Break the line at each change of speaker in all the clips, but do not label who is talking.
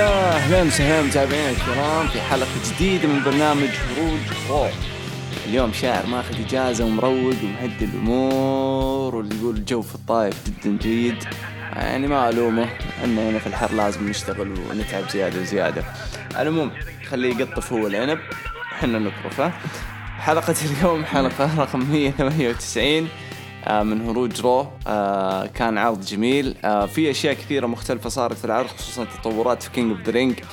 أهلا وسهلا متابعينا الكرام في حلقة جديدة من برنامج خروج رو. اليوم شاعر ماخذ إجازة ومروق ومهدي الأمور، واللي يقول الجو في الطايف جدا جيد. يعني ما ألومه، أنه هنا في الحر لازم نشتغل ونتعب زيادة وزيادة. على العموم خليه يقطف هو العنب وحنا نكرفه. حلقة اليوم حلقة رقم 198 من هروج رو. كان عرض جميل، في أشياء كثيرة مختلفة صارت في العرض، خصوصا تطورات في كينج اوف ذا رينج.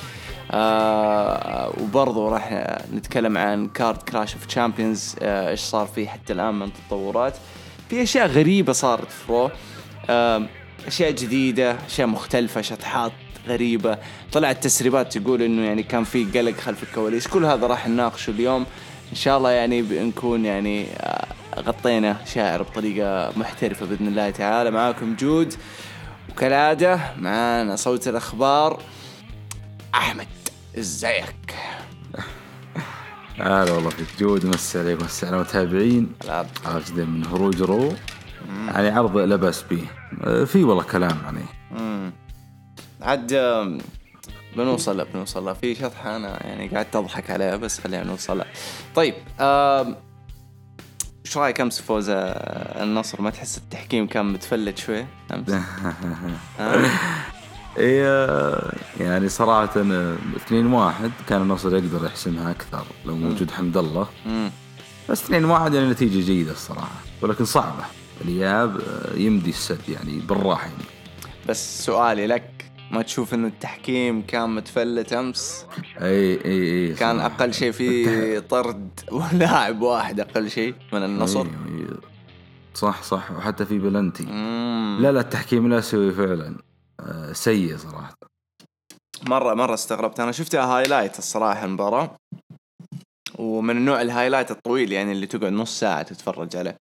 وبرضو راح نتكلم عن كارد كلاش اوف تشامبيونز، ايش صار فيه حتى الآن من تطورات. في أشياء غريبة صارت في رو، أشياء جديدة، أشياء مختلفة، شطحات غريبة. طلعت تسريبات تقول إنه يعني كان في قلق خلف الكواليس. كل هذا راح نناقشه اليوم إن شاء الله، يعني بنكون يعني غطينا شاعر بطريقة محترفة بإذن الله تعالى. معاكم جود، وكالعادة معانا صوت الأخبار أحمد. إزيك؟
هلا والله فيك جود، مسي عليك ومسي على المتابعين. عرفت من هروج رو، يعني عرض لا بأس به، في والله كلام يعني
عاد بنوصل له في شطحة أنا يعني قاعد تضحك عليها، بس خلينا نوصل. طيب ايش رايك امس فوز النصر؟ ما تحس التحكيم كان متفلت شوي امس؟
يعني صراحة 2-1 كان النصر يقدر يحسمها أكثر لو موجود حمد الله. بس 2-1 يعني نتيجة جيدة الصراحة، ولكن صعبة الإياب، يمدي السد يعني بالراحة يعني.
بس سؤالي لك، ما تشوف إنه التحكيم كان متفلت أمس؟
أي
كان صراحة. أقل شيء في طرد ولاعب واحد أقل شيء من النصر.
صح، وحتى في بلنتي. لا التحكيم لا سوي فعلا، سيء صراحة.
مرة استغربت. أنا شفتها هايلايت الصراحة المباراة، ومن النوع الهايلايت الطويل يعني اللي تقعد نص ساعة تتفرج عليه.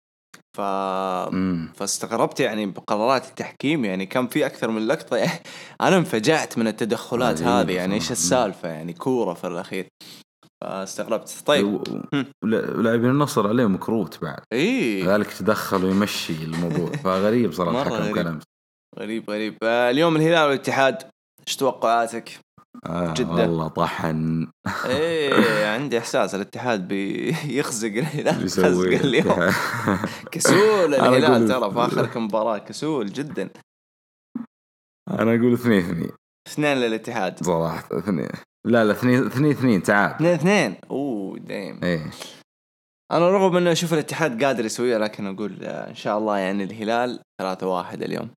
فاستغربت يعني بقرارات التحكيم، يعني كان في أكثر من لقطة يعني أنا انفجعت من التدخلات هذه. يعني إيش السالفة؟ يعني كورة في الأخير، فاستغربت. طيب
لاعبين النصر عليهم مكروت بعد، ذلك تدخل ويمشي الموضوع. فغريب صراحة الحكم كلام
غريب. اليوم الهلال والاتحاد، ايش توقعاتك؟
جدا والله طحن.
عندي احساس الاتحاد بيخزق الهلال خزق اليوم. كسول الهلال ترى في اخر كم مباراة، كسول جدا.
انا اقول
2 للاتحاد
صراحة. 2 لا 2 تعال
2 دايم. انا رغم انه اشوف الاتحاد قادر يسويها، لكن اقول ان شاء الله يعني الهلال 3-1 اليوم.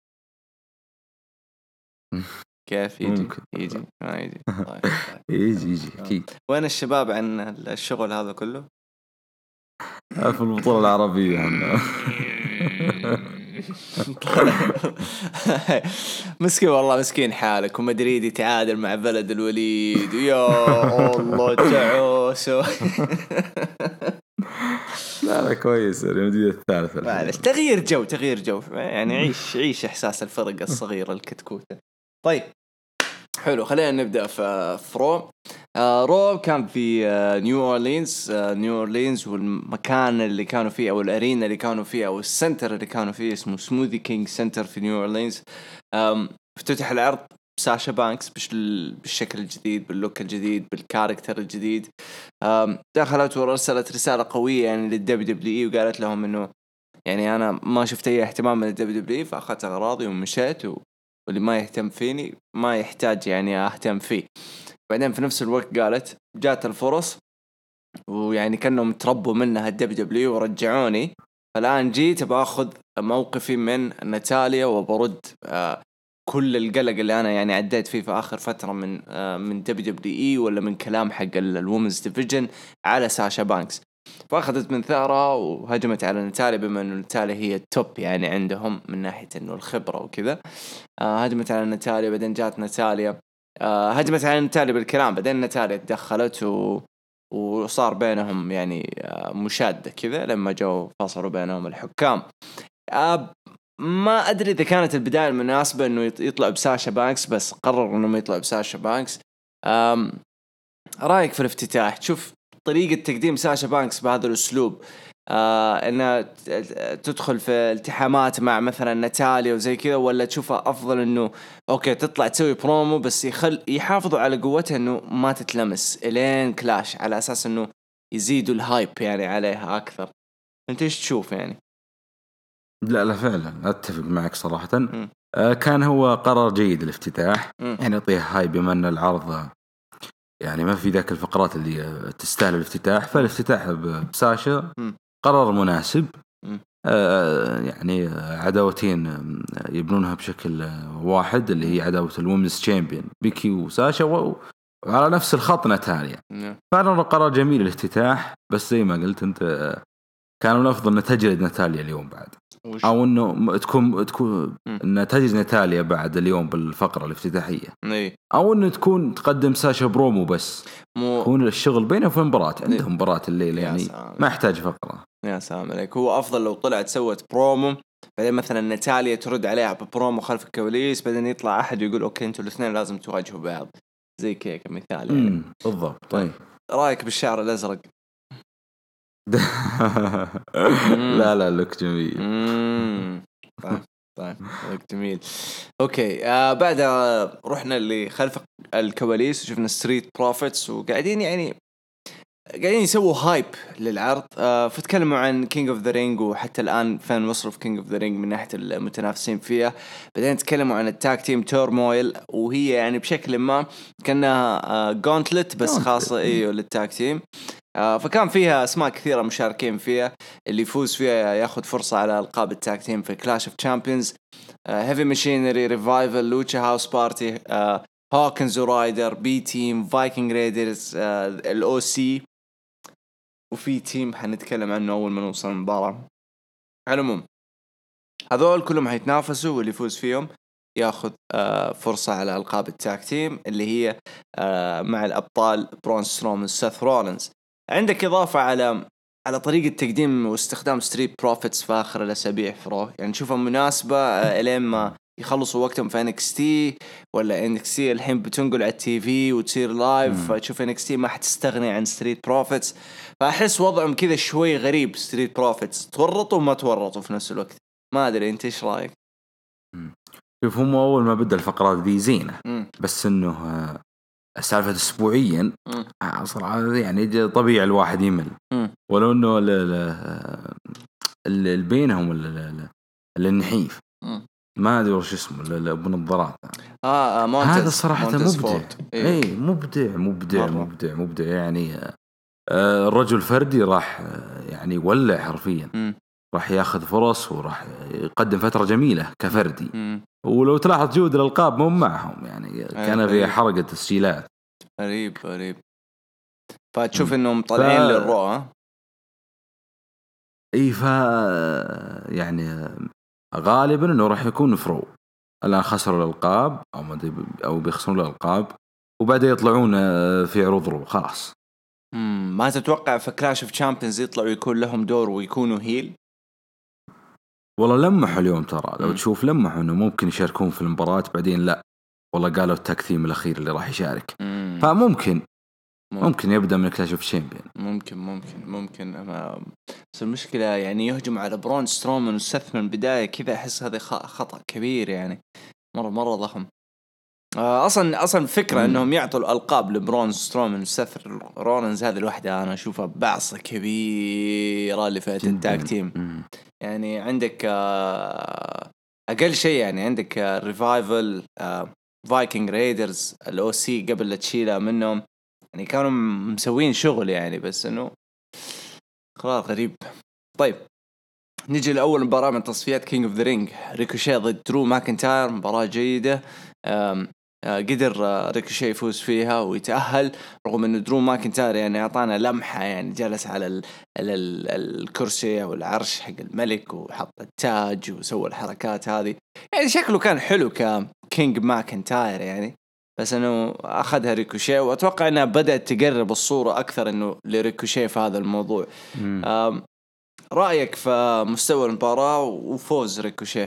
كيف يجي؟ ما يجي. طيب.
يجي اكيد.
وين الشباب عن الشغل هذا كله؟
في البطولة العربية
مسكين والله، مسكين حالك. ومدريد يتعادل مع بلد الوليد، يا الله تعوسه.
لا كويس، المدريد الثالثة.
معلش، تغيير جو يعني. عيش إحساس الفرق الصغيرة الكتكوتة. طيب حلو، خلينا نبدأ في رو. كان في نيو أورلينز، والمكان اللي كانوا فيه أو الأرينا اللي كانوا فيه أو السنتر اللي كانوا فيه اسمه سموذي كينج سنتر في نيو أورلينز. افتتح العرض بساشا بانكس بالشكل الجديد، باللوك الجديد، بالكاركتر الجديد. دخلت ورسلت رسالة قوية يعني للدبليو وقالت لهم إنه يعني أنا ما شفت أي اهتمام من الدبليو، فأخذت أغراضي ومشيت، واللي ما يهتم فيني ما يحتاج يعني أهتم فيه. بعدين في نفس الوقت قالت جات الفرص، ويعني كانوا متربوا منها الدبليو ورجعوني، فالآن جيت بأخذ موقفي من ناتاليا وبرد كل القلق اللي أنا يعني عديت فيه في آخر فترة من دبليو ولا من كلام حق الومنز ديفيجن على ساشا بانكس. فأخذت من ثارة وهجمت على ناتاليا، بما أنه ناتاليا هي التوب يعني عندهم من ناحية أنه الخبرة وكذا. هجمت على ناتاليا، بعدين جات ناتاليا هجمت على ناتاليا بالكلام، بعدين ناتاليا تدخلت وصار بينهم يعني مشادة كذا، لما جو فصلوا بينهم الحكام. ما أدري إذا كانت البداية المناسبة إنه يطلع بساشا بانكس، بس قرر إنه ما يطلع بساشا بانكس. رأيك في الافتتاح؟ تشوف طريقة تقديم ساشا بانكس بهذا الأسلوب انها تدخل في التحامات مع مثلا ناتاليا وزي كذا، ولا تشوفها افضل انه اوكي تطلع تسوي برومو بس يحافظوا على قوتها انه ما تتلمس الين كلاش، على اساس انه يزيدوا الهايب يعني عليها اكثر؟ انت ايش تشوف يعني؟
لا فعلا اتفق معك صراحة. كان هو قرار جيد الافتتاح، يعني يعطيه هاي بما ان العرض يعني ما في ذاك الفقرات اللي تستاهل الافتتاح، فالافتتاح بساشا قرار مناسب. يعني عداوتين يبنونها بشكل واحد، اللي هي عداوة الومنز تشامبيون بيكي وساشا، وعلى نفس الخط ناتاليا. فأنا قرار جميل الافتتاح، بس زي ما قلت أنت كانوا الأفضل أن تجلد ناتاليا اليوم بعد، أو أنه تكون أن تجلد ناتاليا بعد اليوم بالفقرة الافتتاحية، أو أنه تكون تقدم ساشا برومو بس، يكون الشغل بينه وفي مباراة، عندهم مباراة الليل يعني ما يحتاج فقرة.
يا سلام عليك. هو أفضل لو طلعت سوت برومو، بعدين مثلا ناتاليا ترد عليها ببرومو خلف الكواليس، بعدين يطلع أحد ويقول أوكي أنتوا الاثنين لازم تواجهوا بعض، زي كذا كمثال يعني.
بالضبط. طيب
رأيك بالشعر الأزرق؟
لا لك جميل.
طيب لك جميل. اوكي، بعدها رحنا اللي خلف الكواليس، شفنا ستريت بروفيتس وقاعدين يعني قاعدين يسووا هايب للعرض. فتكلموا عن كينج اوف ذا رينج، وحتى الان فين وصلوا في كينج اوف ذا رينج من ناحيه المتنافسين فيها. بعدين تكلموا عن التاك تيم تورمويل، وهي يعني بشكل ما كانها جونتلت بس خاصه للتاك تيم. فكان فيها اسماء كثيره مشاركين فيها، اللي يفوز فيها ياخذ فرصه على القاب التاك تيم في كلاش اوف تشامبيونز. هيفي ماشينري، ريفايفل، لوتشا هاوس بارتي، هوكنز ورايدر، بي تيم، فايكنج ريدرز، الاو سي، وفي تيم حنتكلم عنه أول ما نوصل المباراة. على العموم هذول كلهم هيتنافسوا، واللي يفوز فيهم ياخذ فرصة على ألقاب التاك تيم، اللي هي مع الأبطال برون سترومان وسيث رولينز. عندك إضافة على طريقة تقديم واستخدام ستريت بروفيتس في آخر الأسابيع في رو، يعني نشوفها مناسبة إلين ما يخلصوا وقتهم في NXT، ولا NXT الحين بتنقل على التي في وتصير لايف، فتشوف NXT ما حتستغني عن ستريت بروفيتس. فأحس وضعهم كذا شوي غريب، ستريت بروفيتس تورطوا وما تورطوا في نفس الوقت. ما أدري أنت إيش رأيك؟
شوف، هم أول ما بدأ الفقرات دي زينة، بس إنه سالفة أسبوعيا صراحة يعني طبيعي الواحد يمل، ولو إنه اللي بينهم النحيف ما أدري وش اسمه أبو نظارات هذا صراحة مبدع يعني. الرجل فردي راح يعني يولع حرفيا، راح ياخذ فرص وراح يقدم فترة جميلة كفردي. ولو تلاحظ جودة الألقاب مو معهم يعني، كان في حركة تسجيلات
غريب. فتشوف انهم طالعين للرو
يعني غالبا انه راح يكون فرو. الان خسروا الألقاب او بيخسرون الألقاب، وبعدين يطلعون في عروض رو خلاص.
ما تتوقع في كلاش اوف تشامبيونز يطلعوا يكون لهم دور ويكونوا هيل؟
والله لمحوا اليوم ترى، لو تشوف لمحوا انه ممكن يشاركون في المباراة، بعدين لا والله قالوا التكثيم الأخير اللي راح يشارك. فممكن يبدأ من كلاش اوف تشامبيون.
ممكن بس المشكلة يعني يهجم على برون سترومان وسيث من البداية كذا، أحس هذا خطأ كبير يعني، مرة ضخم. أصلا فكرة أنهم يعطوا الألقاب لبرون سترومان وسيث رولينز، هذه الوحدة أنا أشوفها بعصة كبيرة اللي فات التاك تيم. يعني عندك أقل شيء يعني عندك ريفايفل، فايكنج ريدرز، الأو سي قبل لا تشيلها منهم، يعني كانوا مسوين شغل يعني، بس إنه خلاص غريب. طيب نيجي لأول مباراة من تصفيات كينج اوف ذا رينج، ريكوشي ضد درو ماكنتاير. مباراة جيدة، قدر ريكوشي يفوز فيها ويتأهل، رغم أن درو ماكنتاير يعني أعطانا لمحة، يعني جلس على الكرسي أو العرش حق الملك وحط التاج وسوى الحركات هذه، يعني شكله كان حلو ككينج ماكنتاير يعني. بس أنه أخذها ريكوشي، وأتوقع أنها بدأت تقرب الصورة أكثر أنه لريكوشي في هذا الموضوع. رأيك في مستوى المباراة وفوز ريكوشي؟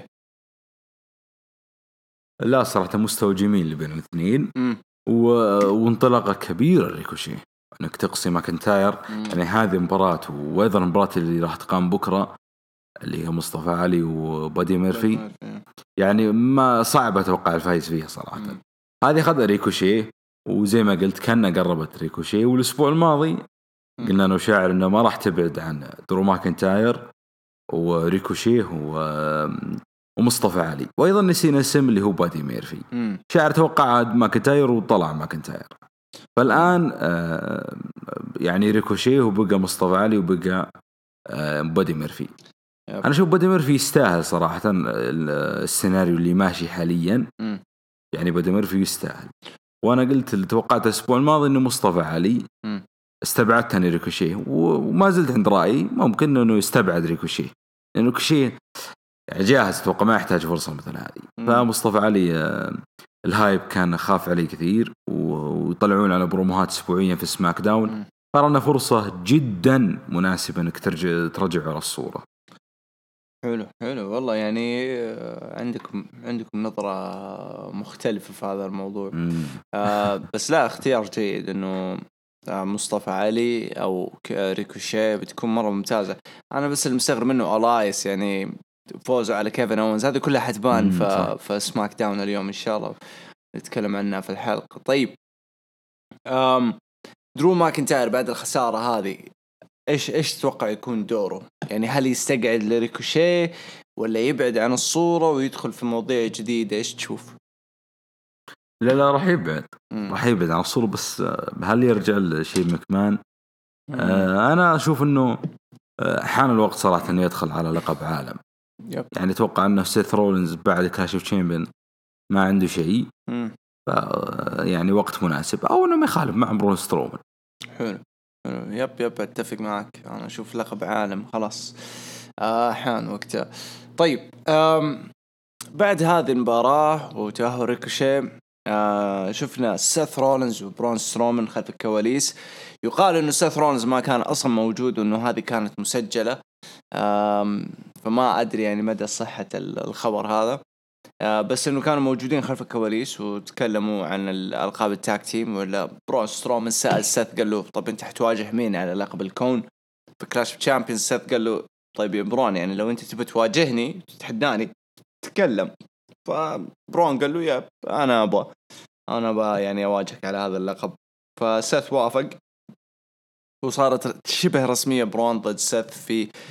لا صراحة مستوى جميل بين الاثنين، وانطلاقة كبيرة ريكوشي. انك تقصي ماكنتاير. يعني هذه مباراة، وايضا المباراة اللي راح تقام بكرة اللي هي مصطفى علي وبادي ميرفي، يعني ما صعب اتوقع الفايز فيها صراحة. هذه خذ ريكوشيه، وزي ما قلت كنا قربت ريكوشيه. والاسبوع الماضي قلنا انا وشاعر انه ما راح تبعد عن درو ماكنتاير وريكوشيه ومصطفى علي، وايضا نسينا اسم اللي هو بادي ميرفي. شاعر توقع ماكنتاير وطلع ماكنتاير. فالان يعني ريكوشيه وبقى مصطفى علي وبقى بادي ميرفي. انا اشوف بادي ميرفي يستاهل صراحه السيناريو اللي ماشي حاليا. يعني بادي ميرفي يستاهل. وانا قلت اللي توقعته الاسبوع الماضي انه مصطفى علي، استبعدت اني ريكوشيه، وما زلت عند رايي ممكن انه يستبعد ريكوشيه، لانه ريكوشيه جاهز، اتوقع ما يحتاج فرصه مثل هذه. فمصطفى علي الهايب كان خاف عليه كثير، ويطلعون على بروموهات اسبوعيا في سماك داون. فرنا فرصه جدا مناسبه انك ترجع على الصوره.
حلو والله. يعني عندكم نظرة مختلفة في هذا الموضوع. بس لا، اختيار جيد انه مصطفى علي او ريكوشيه بتكون مرة ممتازة. انا بس المستغرب منه الايس، يعني فوزه على كيفن اونز، هذه كلها حتبان في سماك داون اليوم ان شاء الله نتكلم عنها في الحلقة. طيب درو ماكنتاير بعد الخسارة هذه ايش تتوقع يكون دوره؟ يعني هل يستقعد لريكوشيه ولا يبعد عن الصورة ويدخل في مواضيع جديدة؟ ايش تشوف؟
لا راح يبعد عن الصورة، بس هل يرجع لشيء مكمان؟ انا اشوف انه حان الوقت صراحة انه يدخل على لقب عالم. يعني اتوقع انه سيث رولينز بعد كلاش اوف تشامبيون ما عنده شيء، يعني وقت مناسب، او انه ما يخالف مع برون سترومان.
حلو يب اتفق معك. انا اشوف لقب عالم خلاص حان وقتها. طيب بعد هذه المباراة وتأهل ريكوشيه شفنا سيث رولينز وبرون سترومان خلف الكواليس. يقال انه سيث رولينز ما كان اصلا موجود وانه هذه كانت مسجلة، فما ادري يعني مدى صحة الخبر هذا. بس انه كانوا موجودين خلف الكواليس وتكلموا عن الالقاب التاك تيم. ولا برون سترومان سأل سيث قال له طب انت حتواجه مين على لقب الكون في كلاش اوف تشامبيونز؟ سيث قال له طيب يا برون، يعني لو انت تبي تواجهني تتحداني تكلم. فبرون قال له يا انا ابغى يعني اواجهك على هذا اللقب. فسيث وافق، وصارت شبه رسمية برون ضد سيث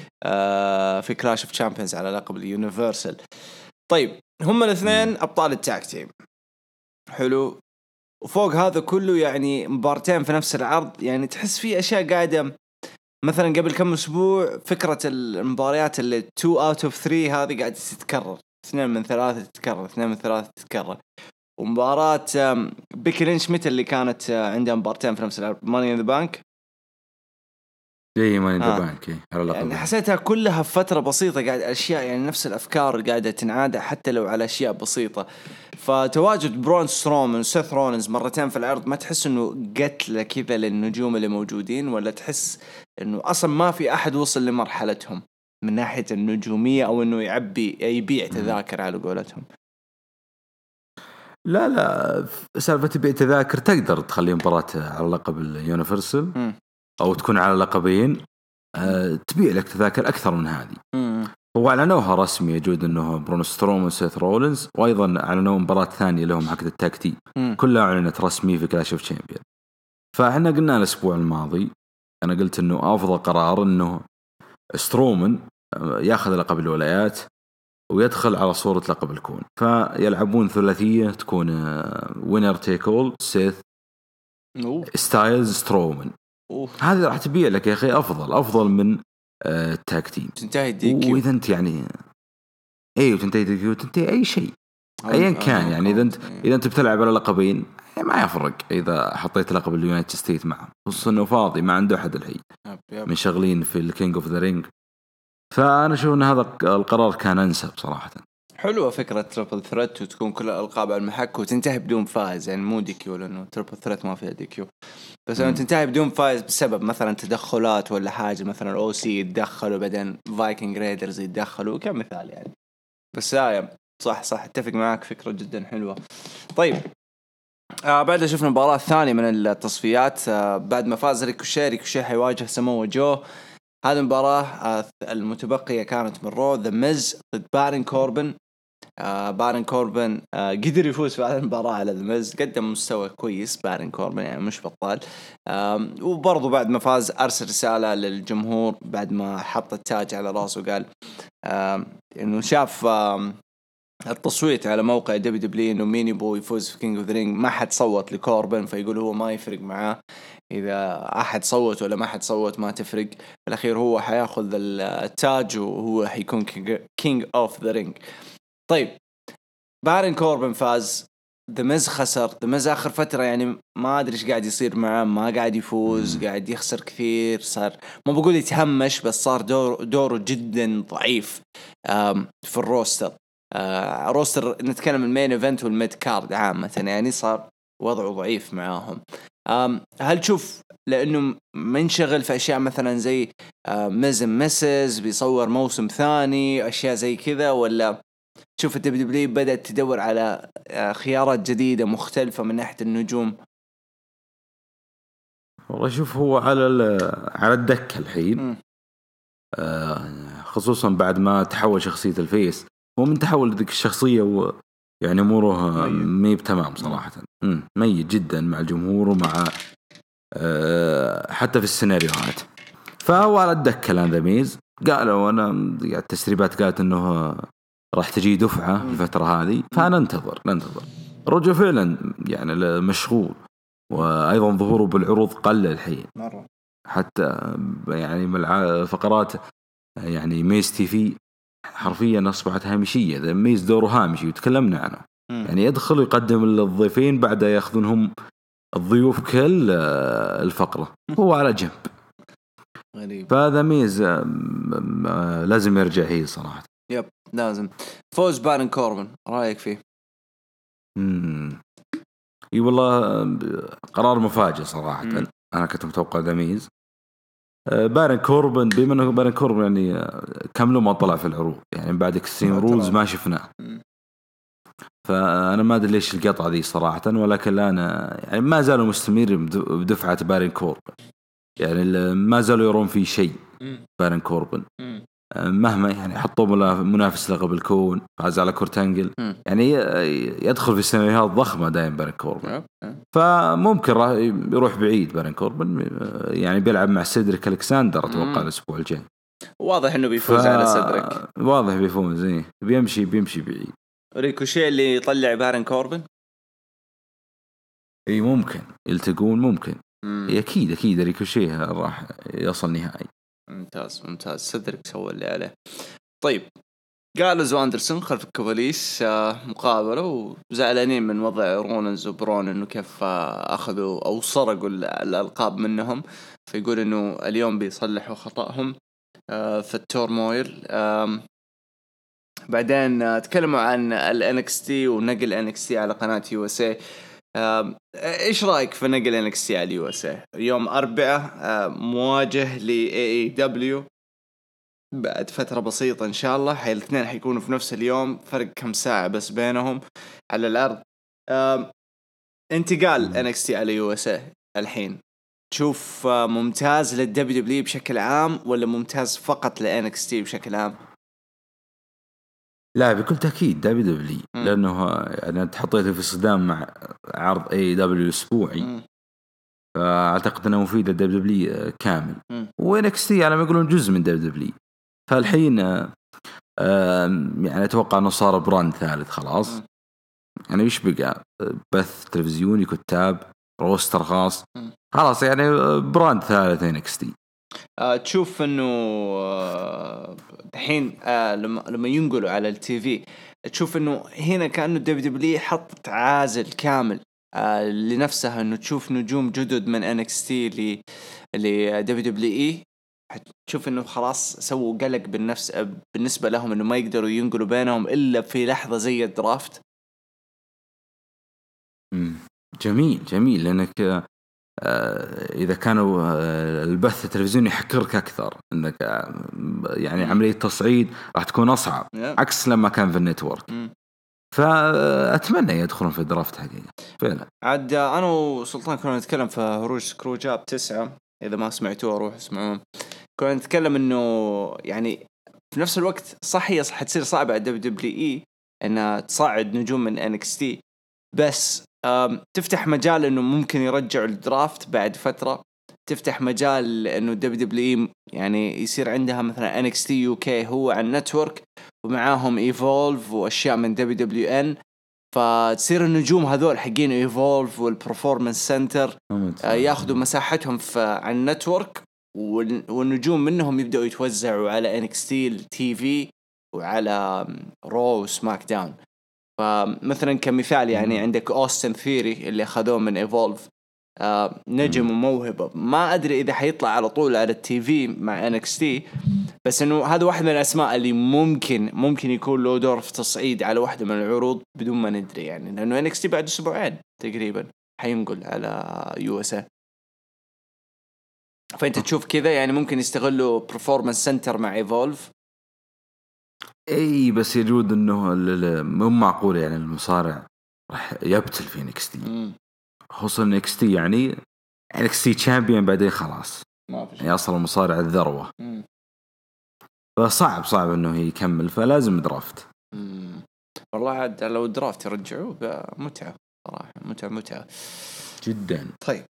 في كلاش اوف تشامبيونز على لقب اليونيفرسال. طيب هم الاثنين ابطال التاك تيم، حلو. وفوق هذا كله يعني مبارتين في نفس العرض، يعني تحس في اشياء قاعده. مثلا قبل كم اسبوع فكره المباريات اللي 2 out of 3 هذه قاعده تتكرر، 2 من 3 تتكرر، 2 من 3 تتكرر. ومباراة بيكي لينش متى اللي كانت عندها مبارتين في نفس العرض؟ ماني ان ذا بانك.
ماني ان ذا بانك على اللقب.
يعني حسيتها كلها في فترة بسيطة قاعد أشياء، يعني نفس الأفكار قاعدة تنعاد حتى لو على أشياء بسيطة. فتواجد برون سترومان وسيث رولينز مرتين في العرض ما تحس إنه قتل كذا للنجوم اللي موجودين، ولا تحس إنه أصلا ما في أحد وصل لمرحلتهم من ناحية النجومية، أو إنه يبيع تذاكر على قولتهم؟
لا سالفة تبيع تذاكر تقدر تخلي مباراة على لقب اليونيفرسال أو تكون على لقبين، تبيع لك تذاكر أكثر من هذه. هو أعلنوها رسمي يجود أنه برون سترومان وسيث رولينز، وأيضا أعلنوا مباراة ثانية لهم عقد التاكتي، كلها أعلنت رسمي في كلاش اوف تشامبيون. فإحنا قلنا الأسبوع الماضي، أنا قلت أنه أفضل قرار أنه سترومان يأخذ لقب الولايات ويدخل على صورة لقب الكون، فيلعبون ثلاثية تكون وينر تيك اول سيث ستايلز سترومان. هذه راح تبيع لك يا أخي أفضل من التاك تيم.
تنتهي دي كيو،
وإذا أنت يعني وتنتهي دي كيو، تنتهي أي شيء أيا كان. يعني إذا أنت بتلعب على لقبين ما يفرق إذا حطيت لقب اليونايتد ستيت معه، خصوصا إنه فاضي ما عنده أحد الحين من شغلين في الكينج أوف ذا رينج. فأنا أشوف أن هذا القرار كان أنسب صراحة.
حلوة فكرة تريبل ثريت وتكون كل الألقاب على المحك وتنتهي بدون فائز، يعني مو ديكيو، لأنه تريبل ثريت ما فيها ديكيو. بس لو تنتهي بدون فائز بسبب مثلا تدخلات ولا حاجة، مثلا الأو سي يتدخلوا بعدين فايكنج ريدرز يتدخلوا كمثال يعني. بس صح اتفق معك، فكرة جدا حلوة. طيب بعد شفنا المباراة الثانية من التصفيات. بعد ما فاز ريكوشي حيواجه ساموا جو. هذه المباراة المتبقية كانت من رو ذا ميز ضد بارن كوربن. بارن كوربن قدر يفوز في هذه المباراة على ذا ميز، قدم مستوى كويس بارن كوربن يعني مش بطال. وبرضو بعد ما فاز أرسل رسالة للجمهور بعد ما حط التاج على راسه، وقال إنه شاف التصويت على موقع دبليو إنه مين يبغى يفوز في كينج اوف ذا رينج، ما حد صوت لكوربن، فيقول هو ما يفرق معاه إذا أحد صوت ولا ما حد صوت، ما تفرق، في الأخير هو حياخذ التاج وهو حيكون كينج اوف ذا رينج. طيب بارن كوربن فاز، ذا ميز خسر. ذا ميز آخر فترة يعني ما أدري إيش قاعد يصير معاه، ما قاعد يفوز، قاعد يخسر كثير، صار ما بقول يتهمش بس صار دوره جدا ضعيف في الروستر. روستر نتكلم المين ايفنت والميد كارد عامة، يعني صار وضعه ضعيف معاهم. هل تشوف لأنه منشغل في أشياء مثلا زي ميسز بيصور موسم ثاني أشياء زي كذا، ولا تشوف الدبليو بدأت تدور على خيارات جديدة مختلفة من ناحية النجوم؟
والله شوف، هو على الدكة الحين، خصوصا بعد ما تحول شخصية الفيس. هو من تحول ذيك الشخصية يعني أموره ميب تمام صراحة. ميت جدا مع الجمهور ومع حتى في السيناريوهات. فهو على الدكة الآن ذا ميز. قالوا أنا التسريبات قالت إنه راح تجي دفعة في الفترة هذه، فننتظر رجع فعلا يعني مشغول، وأيضا ظهوره بالعروض قل الحين مرة، حتى يعني من فقرات يعني ميز تي في حرفيا أصبحت هامشية. ذا ميز دوره هامشي وتكلمنا عنه. يعني يدخل يقدم للضيفين بعد ياخذونهم الضيوف كل الفقرة، هو على جنب غريب. فهذا ميز لازم يرجع هي صراحة.
يب لازم. فوز بارن كوربن رأيك فيه؟
اي والله قرار مفاجئ صراحة. أنا كنت متوقع ذا ميز بارن كوربن، بما أنه بارن كوربن يعني كم ما طلع في العروض يعني بعد اكستريم رولز ما شفناه. فأنا ما أدري ليش القطعة دي صراحة، ولكن أنا يعني ما زالوا مستمر بدفعة بارن كوربن، يعني ما زالوا يرون في شيء بارن كوربن مهما يعني حطوا منافس لقب الكون، فاز على كورتانجل، يعني يدخل في سيناريوهات ضخمة دائما بارن كوربن. فممكن راح يروح بعيد بارن كوربن، يعني بيلعب مع سيدريك ألكساندر أتوقع الأسبوع الجاي.
واضح إنه بيفوز على سيدريك،
واضح بيفوز زي بيمشي بعيد.
ريكوشي اللي يطلع بارن كوربن،
اي ممكن يلتقون، ممكن اكيد ريكوشي راح يصل نهائي.
ممتاز سيدريك سوى اللي عليه. طيب قال أندرسون خلف الكواليس مقابلة وزعلانين من وضع رونز وبرون انه كيف اخذوا او سرقوا الالقاب منهم، فيقول انه اليوم بيصلحوا خطأهم في التورمويل. بعدين تكلموا عن الNXT ونقل NXT على قناة USA. ايش رايك في نقل NXT على USA يوم 4 مواجه ل AEW بعد فترة بسيطة إن شاء الله؟ الاثنين حيكونوا في نفس اليوم، فرق كم ساعة بس بينهم على الأرض. انتقال NXT على USA الحين تشوف ممتاز للDWW بشكل عام ولا ممتاز فقط لNXT بشكل عام؟
لا بكل تأكيد WWE، لأنه يعني أنت حطيته في صدام مع عرض AEW أسبوعي، فأعتقد أنه مفيد للDWW كامل، وNXT على ما يقولون جزء من WWE. فالحين يعني أتوقع أنه صار براند ثالث خلاص. يعني إيش بقى؟ بث تلفزيوني، كتاب، روستر خاص، خلاص يعني براند ثالث NXT.
تشوف إنه الحين لما ينقلوا على التي في تشوف إنه هنا كأنه WWE حط عازل كامل لنفسها، إنه تشوف نجوم جدد من NXT ل WWE، تشوف إنه خلاص سووا قلق بالنسبة لهم إنه ما يقدروا ينقلوا بينهم إلا في لحظة زي الدرافت.
جميل لأنك إذا كانوا البث التلفزيوني يحكرك أكثر، إنك يعني عملية تصعيد راح تكون أصعب عكس لما كان في النتورك. فأتمنى يدخلون في الدرافت حقيقة فعلا.
عاد أنا وسلطان كنا نتكلم في هروج سكرو جاب 9، إذا ما سمعتوه روح اسمعوه. كنا نتكلم إنه يعني في نفس الوقت صح هي حتصير صعبة على WWE إنها تصعد نجوم من NXT، بس تفتح مجال إنه ممكن يرجعوا الدرافت بعد فترة، تفتح مجال إنه WWE يعني يصير عندها مثلا NXT UK هو على النتورك ومعاهم Evolve وأشياء من WWN، فتصير النجوم هذول حقين ايفولف والبرفورمانس سنتر ياخذوا مساحتهم على النتورك، والنجوم منهم يبدأوا يتوزعوا على NXT التي في وعلى رو وسماك داون. فمثلا كمثال يعني عندك أوستن ثيري اللي أخذوه من ايفولف، نجم وموهبة، ما أدري إذا حيطلع على طول على التي في مع NXT، بس إنه هذا واحد من الأسماء اللي ممكن يكون له دور في تصعيد على واحدة من العروض بدون ما ندري يعني، لأنه NXT بعد أسبوعين تقريبا حينقل على USA. فأنت تشوف كذا يعني ممكن يستغلوا performance center مع Evolve.
اي بس يجود انه مو معقول يعني المصارع راح يبتل في NXT، خصوصا NXT يعني NXT تشامبيون بعدين خلاص
ما في شيء.
يعني أصل المصارع الذروة، فصعب انه يكمل، فلازم درافت.
والله عاد لو درافت يرجعوه متعة صراحة، متعة
جدا.
طيب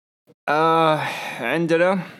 عندنا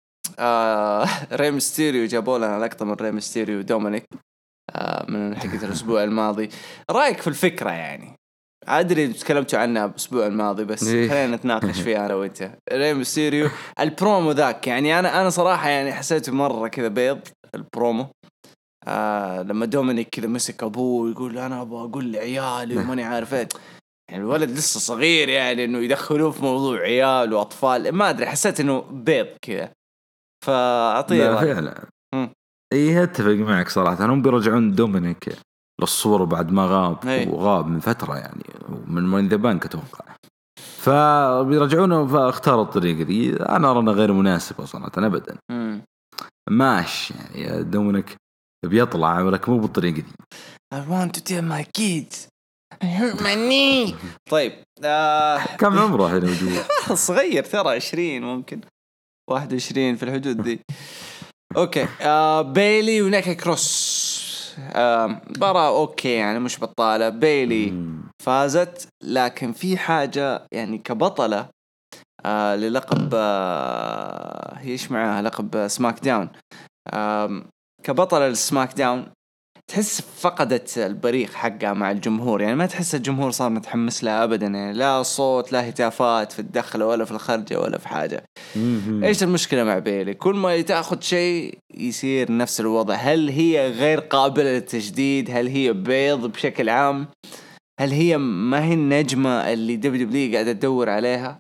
ري ميستيريو، جابوا لنا لقطة من ري ميستيريو ودومينيك من حلقة الأسبوع الماضي. رأيك في الفكرة؟ يعني أدري تكلمتوا عنها الأسبوع الماضي، بس خلينا نتناقش فيها أنا وأنت. ري ميستيريو البرومو ذاك يعني أنا صراحة يعني حسيته مرة كذا بيض البرومو. لما دومينيك كذا مسك أبوه ويقول أنا أبغى أقول لعيالي وماني عارف إيه، يعني الولد لسه صغير يعني إنه يدخلوه في موضوع عيال وأطفال، ما أدري حسيت إنه بيض كذا. فأعطيه رأي.
فعلا ايه اتفق معك صراحة. هم بيرجعون دومينيك للصورة بعد ما غاب من فترة يعني من ذا بانك أتوقع، فبيرجعونه. فاختار الطريقة دي أنا أرانا غير مناسبة صراحة أبدا. ماش يعني دومينيك بيطلع ولكن مو بالطريقة دي.
I want to tell my kids I hurt my knee. طيب
كم عمره هنا وجوه؟
صغير ترى 20 ممكن 21 في الحدود دي. اوكي بيلي ونيكي كروس برا اوكي يعني مش بطالة. بيلي فازت، لكن في حاجة يعني كبطلة للقب هي ايش معاها لقب سماك داون، كبطلة السماك داون تحس فقدت البريق حقها مع الجمهور. يعني ما تحس الجمهور صار متحمس لها أبدا، يعني لا صوت لا هتافات في الدخلة ولا في الخرجة ولا في حاجة. إيش المشكلة مع بيلي؟ كل ما تأخذ شيء يصير نفس الوضع. هل هي غير قابلة للتجديد؟ هل هي بيض بشكل عام؟ هل هي ما هي النجمة اللي WWE قاعدة تدور عليها؟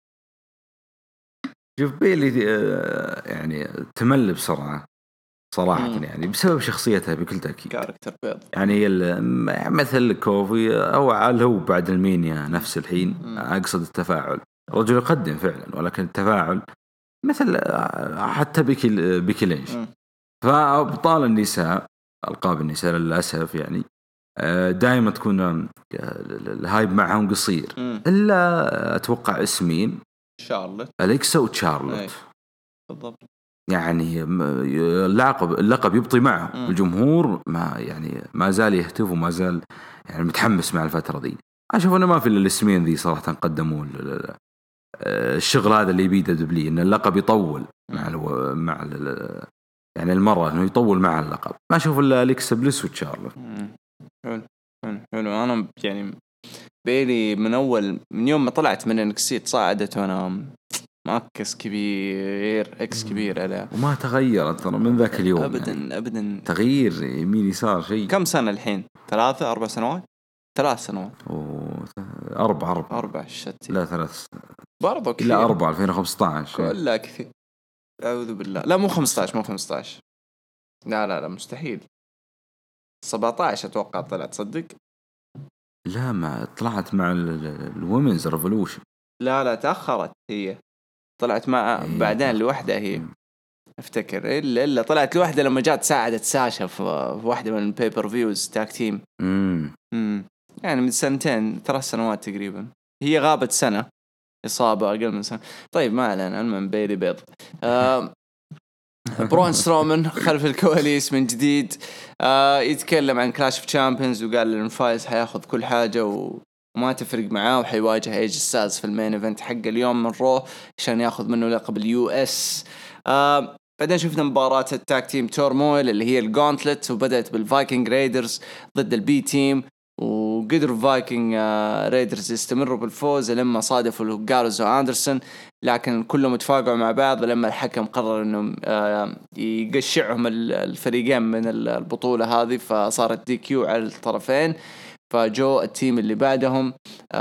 شوف بيلي يعني تمل بسرعة صراحة يعني بسبب شخصيتها بكل تأكيد.
كاركتر بيض
يعني مثل كوفي أو هو بعد المينيا نفس الحين. أقصد التفاعل، رجل يقدم فعلا ولكن التفاعل مثل حتى بيكي لينش. فأبطال النساء ألقاب النساء للأسف يعني دائما تكون الهايب معهم قصير، إلا أتوقع اسمين
شارلوت
أليكسا وتشارلوت
بالضبط.
يعني اللقب يبطي معه الجمهور، ما زال يهتف وما زال يعني متحمس مع الفترة دي. أشوف أنه ما في الاسمين ذي صراحة قدموا الشغل هذا اللي يبيده دبلي، إن اللقب يطول مع يعني المرة إنه يطول مع اللقب. ما أشوف إلا أليكسا بليس وتشارلوت.
حلو. أنا يعني بيلي من يوم ما طلعت من NXT صعدت وأنا مأكس كبير إكس كبير على
وما تغيرت ترى من ذاك اليوم
أبدا
تغيير يمين يسار شيء.
كم سنة الحين؟ 3-4 سنوات 3 سنوات
4
شتي.
لا 3
برضو كثير.
لا 4 2015
كلها كثير. أعوذ بالله. لا مو 15 لا مستحيل 17 أتوقع طلعت. تصدق
لا ما طلعت مع الومنز ريفولوشن.
لا تأخرت، هي طلعت مع بعدين لوحدها هي افتكر إلا طلعت لوحدها لما جات ساعدت ساشا في واحدة من البيبر فيوز تاك تيم. يعني من 2 3 سنوات تقريبا. هي غابت سنة إصابة أقل من سنة. طيب ما علينا، المهم بيلي بيض. برون سترومان خلف الكواليس من جديد يتكلم عن كلاش اوف تشامبيونز، وقال إن الفايز حياخذ كل حاجة وما تفرق معاه، وحيواجه ايج ستايلز في المين ايفنت حق اليوم من رو عشان ياخذ منه لقب اليو اس. بعدين شفنا مباراة التاك تيم تورمويل اللي هي الجونتلت، وبدأت بالفايكنج ريدرز ضد البي تيم، وقدروا الفايكنج ريدرز يستمروا بالفوز لما صادفوا جارز وأندرسون، لكن كلهم اتفاقوا مع بعض لما الحكم قرر انه يقشعهم الفريقين من البطولة هذه، فصارت دي كيو على الطرفين. فجو التيم اللي بعدهم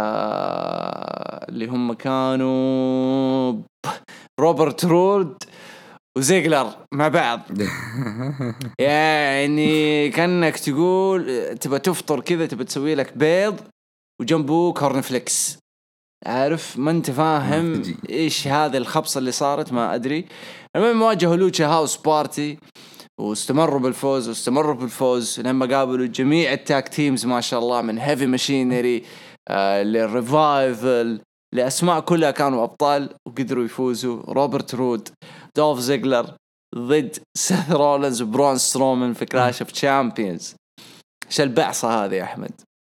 اللي هم كانوا روبرت رود وزيغلر مع بعض. يعني كأنك تقول تبى تفطر كذا، تبى تسوي لك بيض وجنبه كورن فليكس، عارف ما انت فاهم ايش هذه الخبصة اللي صارت، ما ادري. المهم واجهوا لوتشا هاوس بارتي واستمروا بالفوز لما قابلوا جميع التاك تيمز ما شاء الله، من هيفي ماشينري للريفايفل لأسماء كلها كانوا أبطال وقدروا يفوزوا. روبرت رود، دولف زيغلر ضد سيث رولينز وبرون سترومان في كلاش اوف تشامبيونز. ايش البعصة هذه يا أحمد؟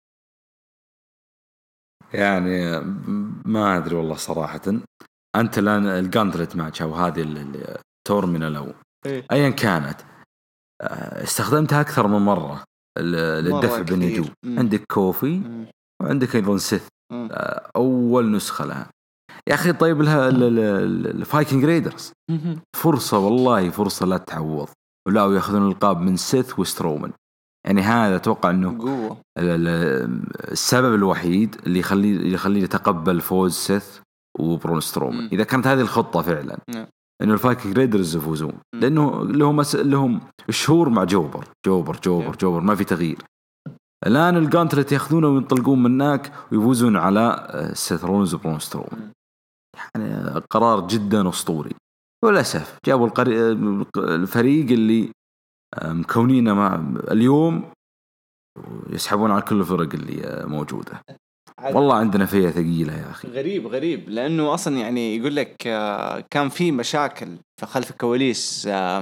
يعني ما أدري والله صراحة. أنت الآن الجاندلت ماتش أو هذه التورمينال أو أيا كانت استخدمتها أكثر من مرة للدفع بالنجوم. عندك كوفي وعندك أيضا سيث أول نسخة لها يا أخي. طيب لها الفايكنج ريدرز فرصة، والله فرصة لا تعوض، ولا يأخذون القاب من سيث وسترومان. يعني هذا أتوقع أنه قوة. السبب الوحيد اللي يخليه يتقبل فوز سيث وبرون سترومان إذا كانت هذه الخطة فعلا إنه الفايكنج ريدرز يفوزون، لأنه لهم شهور مع جوبر ما في تغيير. الآن الجانتلت يأخذونه وينطلقون منك ويفوزون على سيث رولينز وبرون سترومان. يعني قرار جدا أسطوري. وللأسف جابوا الفريق اللي مكونينه مع اليوم يسحبون على كل الفرق اللي موجودة. والله عندنا فيها ثقيلة يا أخي.
غريب لأنه أصلا يعني يقول لك كان في مشاكل في خلف الكواليس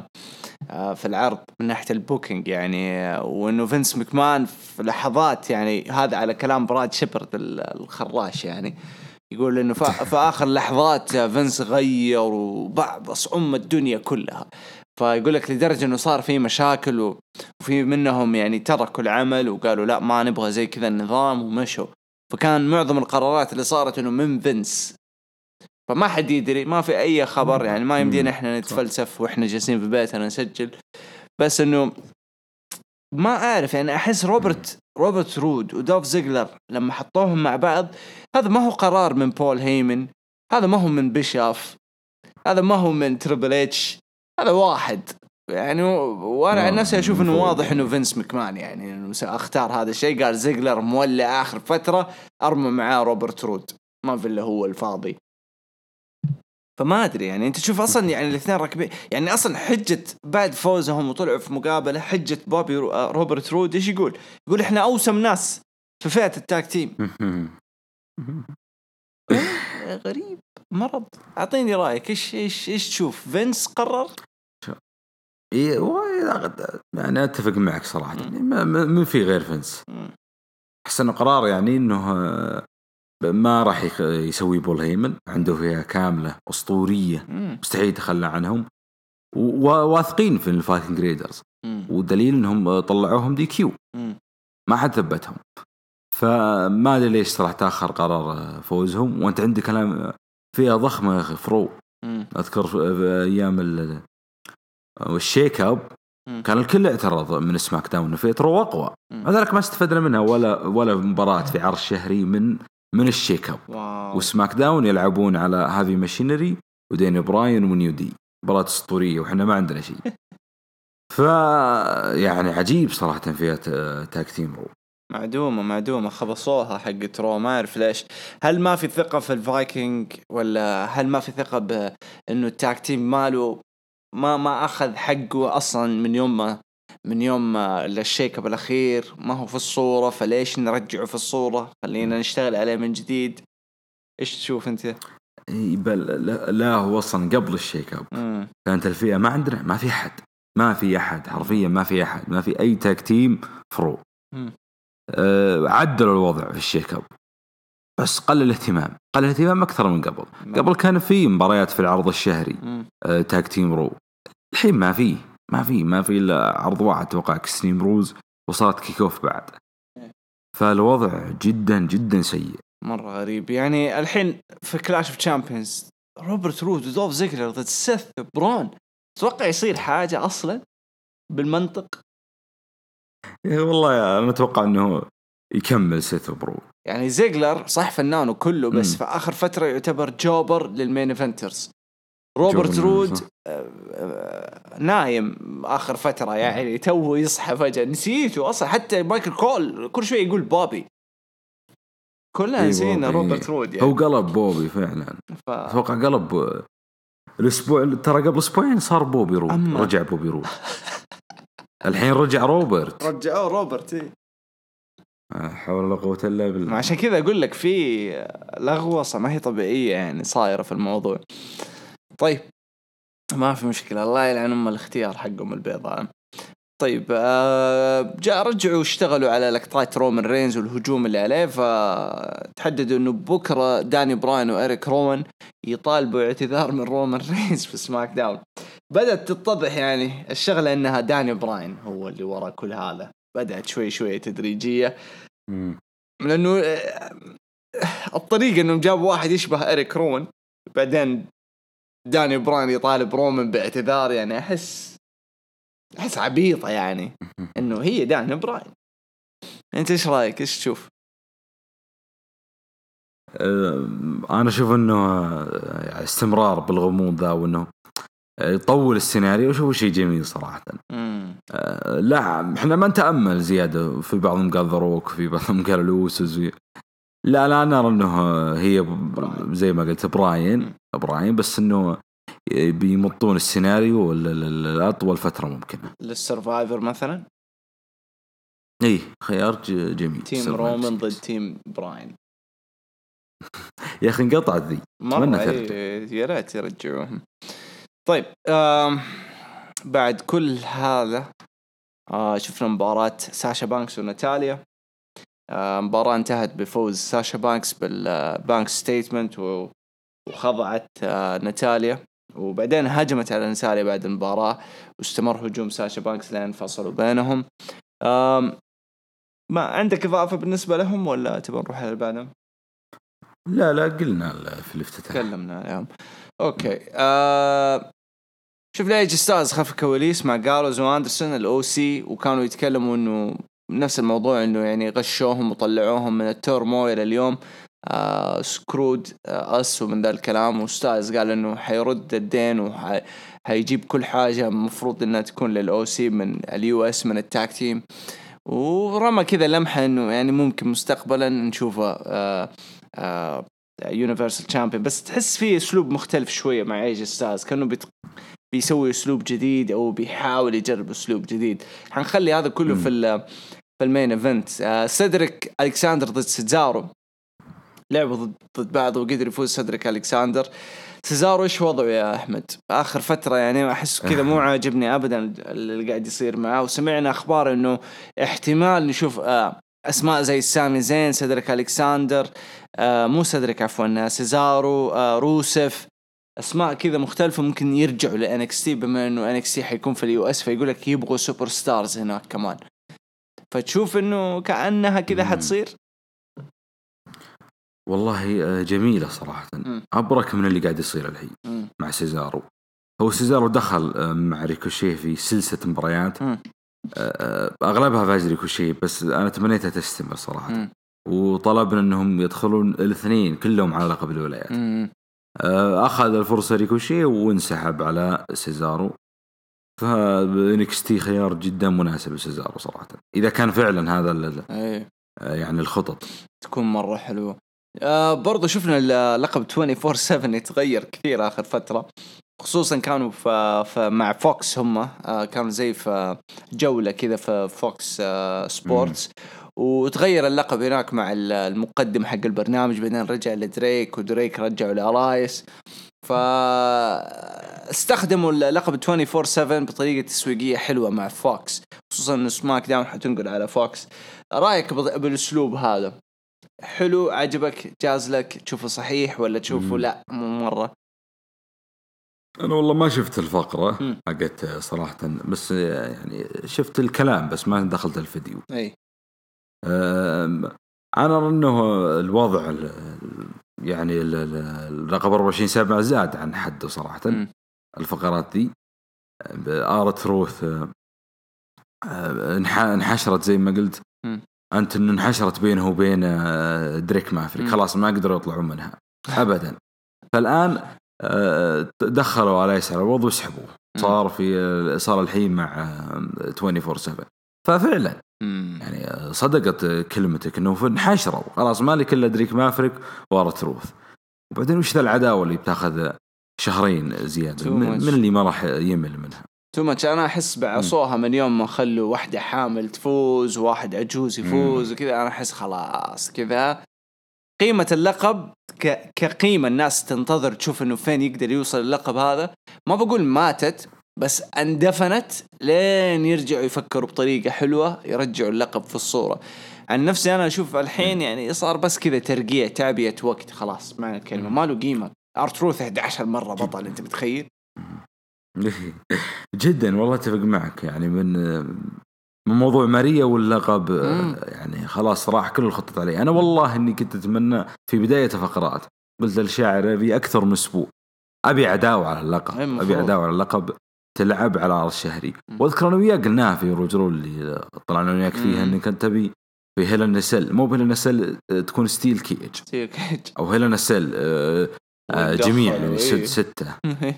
في العرض من ناحية البوكينج يعني، وإنه فينس مكمان في لحظات يعني، هذا على كلام براد شيبرد الخراش يعني، يقول إنه في آخر لحظات فينس غير وبعض أصعم الدنيا كلها. فيقول لك لدرجة إنه صار في مشاكل وفي منهم يعني تركوا العمل وقالوا لا ما نبغى زي كذا النظام ومشوا. فكان معظم القرارات اللي صارت إنه من فينس، فما حد يدري، ما في أي خبر يعني، ما يمدينا إحنا نتفلسف وإحنا جالسين في بيتنا نسجل. بس إنه ما أعرف يعني، أحس روبرت رود ودولف زيغلر لما حطوهم مع بعض، هذا ما هو قرار من بول هيمن، هذا ما هو من بيشاف، هذا ما هو من تريبل اتش، هذا واحد يعني. وانا عن نفسي اشوف انه واضح انه فينس مكمان يعني انه اختار هذا الشيء. قال زيغلر مولع اخر فتره، ارمى معاه روبرت رود، ما في الا هو الفاضي. فما ادري يعني، انت تشوف اصلا يعني الاثنين راكبين يعني. اصلا حجه بعد فوزهم وطلعوا في مقابله، حجه بوبي روبرت رود ايش يقول احنا اوسم ناس في فئه التاك تيم. غريب مرض. اعطيني رايك، ايش تشوف فينس قرر؟
يعني اتفق معك صراحه. ما في غير فينس. احس انه قرار يعني انه ما راح يسوي بول هيمن، عنده فيها كامله اسطوريه مستحيل يتخلى عنهم، وواثقين في الفايكنج ريدرز، والدليل انهم طلعوهم دي كيو ما حد ثبتهم. فما ادري ليش صراحه تاخر قرار فوزهم، وانت عندك كلام فيها ضخمه يا اخي. فرو اذكر في ايام والشيك اب كان الكل اعترض من سماك داون في ترو اقوى، هذاك ما استفدنا منها ولا مباراة في عرض شهري من الشيك اب. وسماك داون يلعبون على هافي ماشينري ودين براين ونيو دي، مباراة اسطورية وإحنا ما عندنا شيء. يعني عجيب صراحة فيها تاك تيم رو
معدومة خبصوها حق رو. ما أعرف ليش، هل ما في ثقة في الفايكنج، ولا هل ما في ثقة بأنه التاك تيم ماله ما أخذ حقه أصلا من يوم من يوم الشيك اب الاخير ما هو في الصورة، فليش نرجعه في الصورة؟ خلينا نشتغل عليه من جديد. ايش تشوف انت؟
لا هو اصلا قبل الشيك اب كانت الفئة ما عندنا، ما في احد حرفيا، ما في اي تاك تيم فرو. عدلوا الوضع في الشيك اب بس قل الاهتمام اكثر من قبل. قبل كان في مباريات في العرض الشهري تاك تيم رو، الحين ما في الا عرض واحد توقع اكستريم روز وصارت كيك اوف بعد. فالوضع جدا جدا سيء،
مرة غريب. يعني الحين في كلاش اوف تشامبيونز روبرت رود ودولف زيجلر ضد سيث برون، تتوقع يصير حاجة أصلا بالمنطق؟
والله أنا أتوقع أنه يكمل سيث برون.
يعني زيجلر صح فنان وكله، بس في آخر فترة يعتبر جوبر للمين إيفنترز. روبرت رود نايم آخر فترة، يعني توه يصحى فجأة، نسيته أصلا. حتى مايكل كول كل شوي يقول بوبي، كلنا نسينا روبرت رود. يعني
هو قلب بوبي فعلا. أتوقع قلب الأسبوع، ترى قبل أسبوعين صار بوبي رود، رجع بوبي رود. الحين رجع روبرت،
رجعوا روبرت.
حول ولا قوة إلا بالله.
عشان كذا أقول لك في لغوصة ما هي طبيعية يعني صايرة في الموضوع. طيب ما في مشكلة، الله يلعن الاختيار حقهم البيضاء. طيب جاء رجعوا اشتغلوا على لقطات رومان رينز والهجوم اللي عليه، فتحددوا انه بكرة داني براين وإريك روان يطالبوا اعتذار من رومان رينز في سماك داون. بدأت تتضح يعني الشغلة انها داني براين هو اللي وراء كل هذا. بدأت شوي تدريجية، لانه الطريقة انهم جابوا واحد يشبه إريك روان بعدين داني براين يطالب رومان باعتذار. يعني أحس عبيطة يعني إنه هي داني براين. أنت إيش رأيك؟ إيش تشوف؟
أنا أشوف إنه استمرار بالغموض ذا، وإنه يطول السيناريو وشوفوا شيء جميل صراحة. لا إحنا ما نتأمل زيادة، في بعضهم قال ذروك، في بعضهم قال لوسز. لا أنا نرى إنه هي زي ما قلت براين، بس إنه بيمطون السيناريو لأطول فترة ممكنة.
للسرفايفر مثلا،
إيه خيار جميل.
تيم رومان ضد تيم براين.
يا أخي انقطعت ذي
مرة. يا ريت يرجعوهم. طيب بعد كل هذا شفنا مباراة ساشا بانكس وناتاليا. مباراة انتهت بفوز ساشا بانكس بالبانك ستيتمنت، وخضعت ناتاليا، وبعدين هجمت على ناتاليا بعد المباراة، واستمر هجوم ساشا بانكس لين فصلوا بينهم. ما عندك إضافة بالنسبة لهم ولا تبغى نروح على بعدهم؟
لا قلنا في الافتتاح،
تكلمنا عليهم. اوكي شوف ليج ستارز خلف الكواليس مع جالوز واندرسون الأو سي، وكانوا يتكلموا انه نفس الموضوع، انه يعني غشوهم وطلعوهم من التورمويل اليوم، سكرود ومن ذا الكلام. وستارز قال انه حيرد الدين وحيجيب كل حاجة مفروض انها تكون للأو سي من اليو اس من التاك تيم، ورمى كذا لمحة انه يعني ممكن مستقبلا نشوفه يونيفرسال تشامبيون. بس تحس فيه اسلوب مختلف شوية مع ايج ستارز، كانوا بيسوي اسلوب جديد او بيحاول يجرب اسلوب جديد. حنخلي هذا كله في المين ايفنت. سيدريك الكساندر ضد سيزارو، لعبوا ضد بعض وقدر يفوز سيدريك الكساندر. سيزارو ايش وضعه يا احمد اخر فترة؟ يعني احس كذا مو عاجبني ابدا اللي قاعد يصير معه، وسمعنا اخبار انه احتمال نشوف اسماء زي سامي زين، سيدريك الكساندر، مو سيدريك عفوا، سيزارو، روسف، اسماء كذا مختلفة ممكن يرجعوا لNXT، بما انه NXT حيكون في اليو اس، فيقول لك يبغوا سوبر ستارز هناك كمان. فتشوف انه كأنها كذا حتصير.
والله جميلة صراحة. أبرك من اللي قاعد يصير الحين مع سيزارو. هو سيزارو دخل مع ريكوشيه في سلسلة مباريات، أغلبها فاز ريكوشيه، بس أنا تمنيتها تستمر صراحة. وطلبنا أنهم يدخلون الاثنين كلهم على لقب الولايات. أخذ الفرصة ريكوشيه وانسحب على سيزارو. فNXT خيار جدا مناسب لسيزارو صراحة، إذا كان فعلا هذا يعني الخطط
تكون مرة حلوة. برضو شفنا اللقب 24/7 يتغير كثير آخر فترة. خصوصا كانوا في مع فوكس هم كانوا زي في جولة كذا في فوكس سبورتس، وتغير اللقب هناك مع المقدم حق البرنامج، بعدين رجع لدريك ودريك رجعوا لألايس، فاستخدموا اللقب 24/7 بطريقة تسويقية حلوة مع فوكس، خصوصا إن سماك داون حتنقل على فوكس. رأيك بالأسلوب هذا حلو؟ عجبك؟ جاز لك؟ تشوفه صحيح ولا تشوفه لا مو مرة؟
أنا والله ما شفت الفقرة حقت صراحة، بس يعني شفت الكلام بس ما دخلت الفيديو.
أي
أنا أرى أنه الوضع يعني الرقم 24/7 زاد عن حده صراحة. الفقرات دي آرت روث انحشرت زي ما قلت أنت، إنه انحشرت بينه وبين دريك مافريك، خلاص ما قدروا يطلعون منها أبدا. فالآن دخلوا على يسار الوضع وسحبوه، صار الحين مع 24/7. ففعلا يعني صدقت كلمتك انه انحشروا خلاص، مالك الا دريك مافريك وارت روث. وبعدين وش ذا العداوه اللي بتاخذ شهرين زياده من اللي ما راح يمل منها؟
توماتش. انا احس بعصوها من يوم ما خلوا واحده حامل تفوز وواحد عجوز يفوز وكذا، انا احس خلاص كذا قيمة اللقب كقيمة الناس تنتظر تشوف انه فين يقدر يوصل اللقب هذا. ما بقول ماتت، بس اندفنت لين يرجعوا يفكروا بطريقة حلوة يرجعوا اللقب في الصورة. عن نفسي انا اشوف الحين يعني صار بس كذا ترقيع، تعبية وقت، خلاص معنى الكلمة ما له قيمة. ارتروث 11 مرة بطل، انت متخيل؟
جدا والله اتفق معك. يعني من موضوع ماريا واللقب يعني خلاص راح كل الخطط عليه. أنا والله إني كنت أتمنى في بداية فقرات قلت للشاعر أبي أكثر من أسبوع، أبي عداوة على اللقب، أبي عداوة على اللقب تلعب على عرض الشهري. وأذكر أنا وياك قلناها في روجرول اللي طلعنا وياك فيها إني كنت تبي في هيلن نسل، مو بهيلن نسل تكون ستيل كيج أو هيلن نسل جميع يعني 6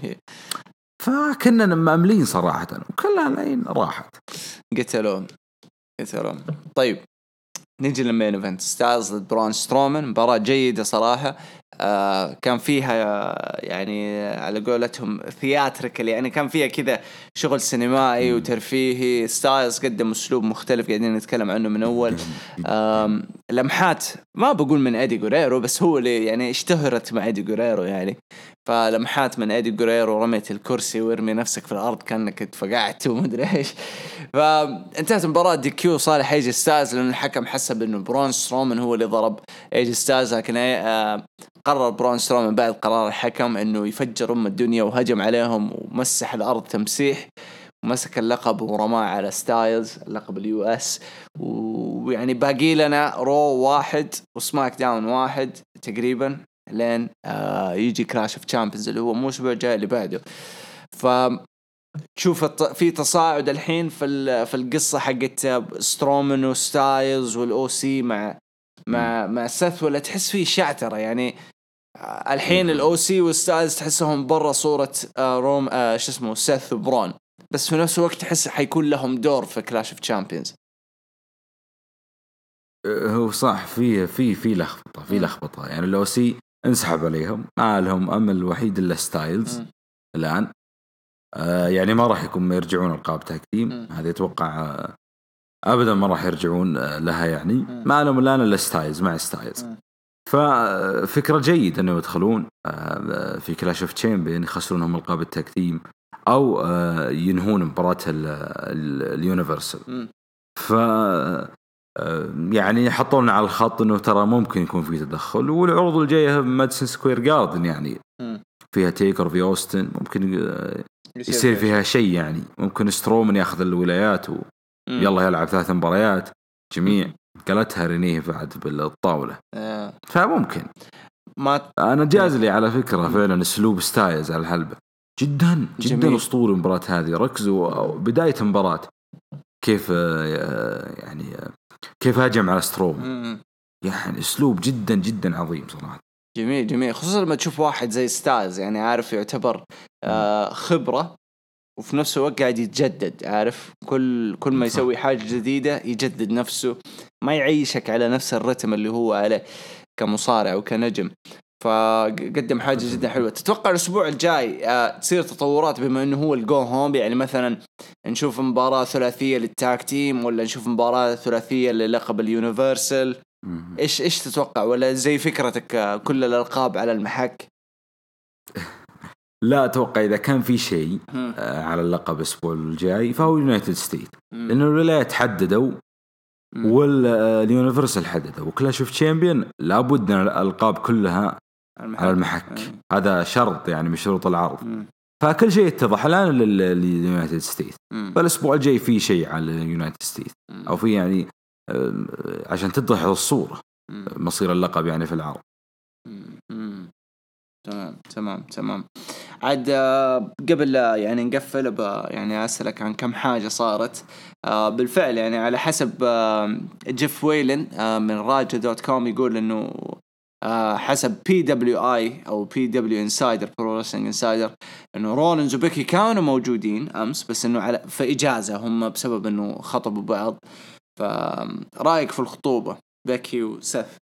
فكنا مأملين صراحة، وكلها العين راحت
قتلون. طيب نيجي للمين ايفنت، ستايلز ضد برون سترومان. مباراة جيدة صراحة. كان فيها يعني على قولتهم ثياتريكال، يعني كان فيها كذا شغل سينمائي وترفيهي. ستايلز قدم اسلوب مختلف قاعدين نتكلم عنه من اول. لمحات ما بقول من ايدي غوريرو، بس هو اللي يعني اشتهرت مع ايدي غوريرو يعني. فلمحات من ايدي غوريرو، رميت الكرسي وارمي نفسك في الارض كانك اتفقعت ومدري ايش. فانتهت المباراة دي كيو صالح ايجي ستايلز، لأن الحكم حسب انه برون سترومان هو اللي ضرب ايجي ستايلز، لكن قرر برون سترومان بعد قرار الحكم انه يفجر الدنيا وهجم عليهم ومسح الارض تمسيح، ومسك اللقب ورماه على ستايلز، اللقب اليو اس. ويعني باقي لنا رو 1 وسماك داون 1 تقريبا لين يجي كلاش اوف تشامبيونز اللي هو مو الاسبوع الجاي اللي بعده. تشوف في تصاعد الحين في القصة حقت سترومان وستايلز والأو سي مع سيث، ولا تحس فيه شعترة يعني؟ الحين الأو سي وستايلز تحسهم برا صورة روم شو اسمه سيث وبرون، بس في نفس الوقت تحس حيكون لهم دور في كلاش اوف تشامبيونز.
هو صح في لخبطة يعني. الأو سي انسحب عليهم، ما لهم أمل وحيد إلا ستايلز الآن. يعني ما راح يكون يرجعون القاب تاج تيم، هذا يتوقع ابدا ما راح يرجعون لها يعني. ما لهم الان الا ستايلز مع ستايلز. ففكره جيده انه يدخلون في كلاش اوف تشامبيون، يخسرونهم القاب التاج تيم او ينهون مباراه اليونيفرسال. ف يعني حطونا على الخط انه ترى ممكن يكون في تدخل. والعروض الجايه ماديسون سكوير جاردن يعني فيها تيكر في أوستن، ممكن يصير فيها شيء يعني. ممكن سترومان ياخذ الولايات ويلا يلعب 3 مباريات جميع. قالتها رينيه بعد بالطاولة. فممكن ما أنا جاز لي على فكرة فعلا أسلوب ستايلز على الحلبة جدا جدا أسطوري. المباراة هذه ركزوا بداية المباراة كيف يعني كيف هاجم على سترومان، يعني أسلوب جدا جدا عظيم صراحة.
جميل خصوصا لما تشوف واحد زي ستايلز يعني عارف يعتبر خبرة، وفي نفس الوقت قاعد يتجدد. عارف كل ما يسوي حاجة جديدة يجدد نفسه، ما يعيشك على نفس الرتم اللي هو عليه كمصارع وكنجم. فقدم حاجة جدا حلوة. تتوقع الأسبوع الجاي تصير تطورات بما أنه هو الجو هوم؟ يعني مثلا نشوف مباراة ثلاثية للتاك تيم، ولا نشوف مباراة ثلاثية للقب اليونيفرسال؟ إيش تتوقع؟ ولا زي فكرتك كل الألقاب على المحك؟
لا أتوقع إذا كان في شيء على اللقب الأسبوع الجاي فهو يونايتد ستيت، لأنه الولايات حددوا واليونيفرسال حددوا، وكلاش اوف تشامبيون لابد من الألقاب كلها على المحك. هذا شرط يعني من شروط العرض. فكل شيء يتضح الآن لليونايتد ستيت. فالأسبوع الجاي في شيء على اليونايتد ستيت، أو في يعني عشان تتضح الصورة مصير اللقب يعني في العرض.
تمام. عاد قبل يعني نقفل يعني أسألك عن كم حاجة صارت بالفعل. يعني على حسب جيف ويلن من raja.com يقول إنه حسب PWI أو PW Insider Pro Wrestling Insider إنه رولينز وبيكي كانوا موجودين أمس، بس إنه في إجازة هم بسبب إنه خطبوا بعض. فرأيك في الخطوبة بيكي وسيث؟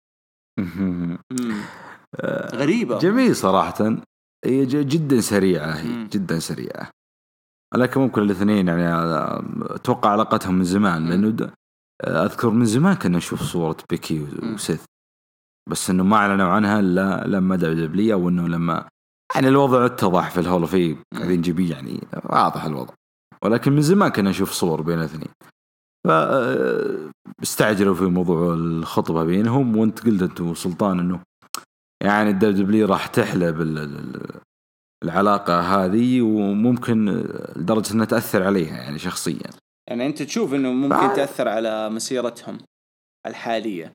غريبة.
جميل صراحة، هي جدا سريعة، هي جدا سريعة. لكن ممكن الاثنين يعني أتوقع علاقتهم من زمان، لأنه أذكر من زمان كنا نشوف صورة بيكي وسيث، بس إنه ما أعلنوا عنها إلا لما دبليو، أو إنه لما يعني الوضع اتضح في الهول فيه قاعدين نجيب يعني واضح الوضع. ولكن من زمان كنا نشوف صور بين الاثنين، فاستعجلوا في موضوع الخطبة بينهم. وانت قلت انت وسلطان انه يعني الدبليو راح تحلب العلاقة هذه، وممكن لدرجة انها تأثر عليها يعني شخصيا.
يعني انت تشوف انه ممكن تأثر على مسيرتهم الحالية؟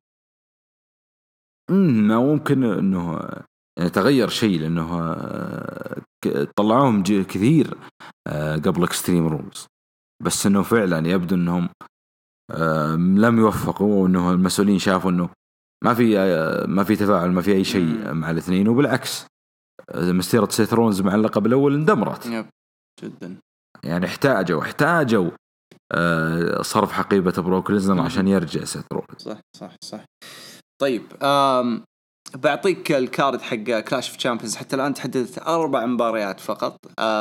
ممكن انه يعني تغير شيء، لانه طلعوهم كثير قبل اكستريم رولز، بس انه فعلا يبدو انهم لم يوفقوا، وانه المسؤولين شافوا انه ما في تفاعل، ما في اي شيء مع الاثنين. وبالعكس مسيرة سيث رولينز مع اللقب الاول اندمرت
جدا. يعني
احتاجوا صرف حقيبة بروك ليزنر عشان يرجع سيث رولينز.
صح. طيب بعطيك الكارد حق كلاش اوف تشامبيونز. حتى الآن تحددت 4 مباريات فقط.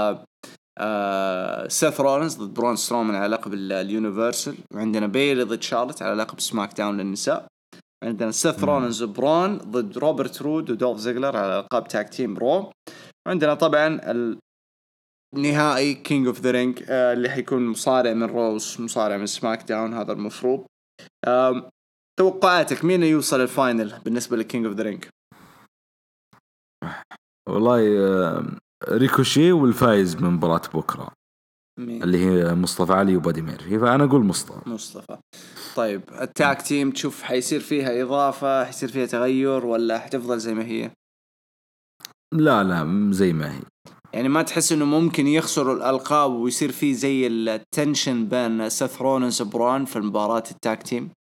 سيث رولينز ضد برون سترومان على لقب اليونيفرسال، وعندنا بيلي ضد شارلت على لقب سماك داون للنساء. عندنا سيث رولينز وبرون ضد روبرت رود ودولف زيغلر على لقب تاك تيم برو. عندنا طبعا النهائي كينج اوف ذا رينج اللي حيكون مصارع من روس مصارع من سماك داون. هذا المفروض. توقعاتك مين يوصل الفاينل بالنسبة لكينج اوف ذا رينج؟
والله ريكوشي والفايز من مباراة بكرة اللي هي مصطفى علي وبادي ميرفي، فأنا أقول مصطفى.
طيب التاك تيم تشوف حيصير فيها إضافة، حيصير فيها تغير، ولا حتفضل زي ما هي؟
لا زي ما هي. يعني
ما تحس إنه ممكن يخسروا الألقاب ويصير فيه زي التنشن بين سيث رولينز وبرون في المباراة التاك تيم؟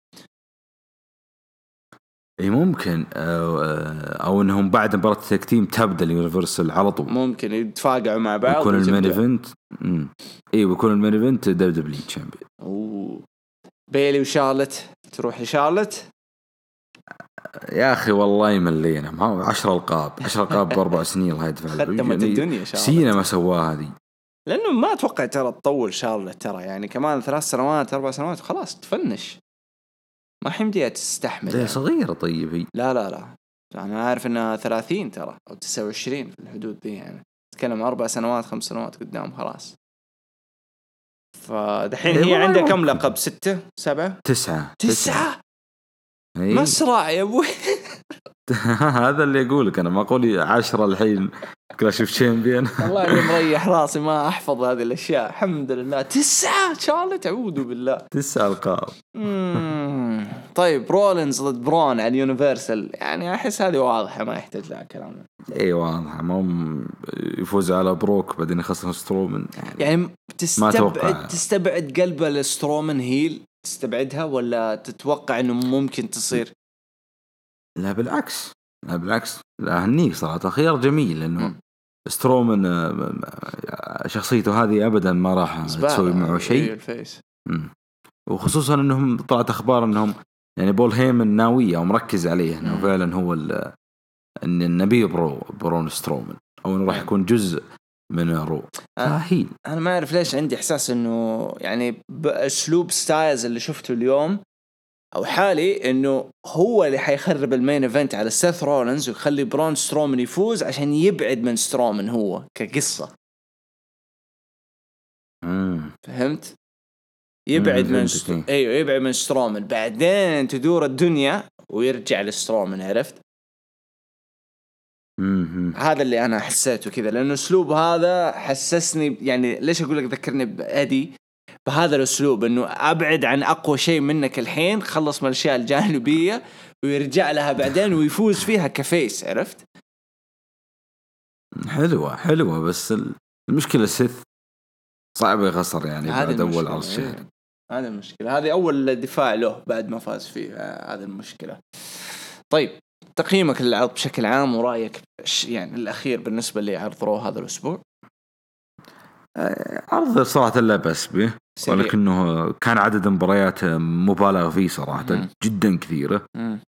ممكن او انهم بعد مباراة التاك تيم تبدا اليونيفرسال على طول،
ممكن يتفاقعوا مع بعض
ويكون المين ايفنت ويكون المين ايفنت دبليو تشامبيون.
بيلي وشارلت تروح لشارلت.
يا اخي والله ملينا، ما هو 10 القاب ب4 سنين الله يدفع
خدمت الدنيا شارلت.
سينا ما سواها هذه،
لانه ما اتوقع ترى تطول شارلت، ترى يعني كمان 3 سنوات 4 سنوات خلاص تفنش، ما حمديها تستحمل
يعني. صغيرة طيب هي.
لا أنا عارف إنها 30 ترى أو 29 في الحدود دي، يعني تتكلم 4 سنوات 5 سنوات قدام خلاص. فدحين هي عندها كم لقب؟ 6 7 9 مسرع يا أبوي.
هذا اللي يقولك أنا، ما أقولي 10 الحين كلاش اوف تشامبيون.
والله أنا مريح راسي ما أحفظ هذه الأشياء الحمد لله. 9 شارلت أعوذ بالله
9 ألقاب.
طيب رولينز ضد برون على اليونيفرسال، يعني أحس هذه واضحة ما يحتاج لها كلام.
واضحة، ما يفوز على بروك بعدين يخسر سترومان
يعني تستبعد قلب السترومان هيل، تستبعدها ولا تتوقع إنه ممكن تصير؟
لا بالعكس لا هنيك صراحة خيار جميل، لأنه سترومان شخصيته هذه أبدا ما راح تسوي معه شيء، وخصوصا أنهم طلعت أخبار أنهم يعني بول هيمن ناوية ومركز عليه أنه فعلا هو ان نبي برون سترومان او انه راح يكون جزء من رو.
انا ما اعرف ليش عندي احساس انه يعني باسلوب ستايلز اللي شفته اليوم او حالي انه هو اللي حيخرب المين ايفنت على سيث رولينز ويخلي برون سترومان يفوز عشان يبعد من سترومان هو كقصة. فهمت؟ يبعد من ايوه يبعد من سترومان بعدين تدور الدنيا ويرجع لسترومان. عرفت؟ هذا اللي انا حسيته كذا لانه اسلوب هذا حسسني يعني ليش اقول لك ذكرني بادي بهذا الاسلوب انه ابعد عن اقوى شيء منك الحين خلص من الاشياء الجانبيه ويرجع لها بعدين ويفوز فيها كفيس. عرفت؟
حلوه بس المشكله سيث صعب يخسر يعني بعد اول عرض شهر.
هذا المشكله هذه اول دفاع له بعد ما فاز فيه. هذا المشكله. طيب تقييمك للعرض بشكل عام ورايك يعني الاخير بالنسبه لي عرض رو هذا الاسبوع؟
عرض صراحه لا بأس به ولكنه كان عدد مباريات مبالغ فيه صراحه جدا كثيره.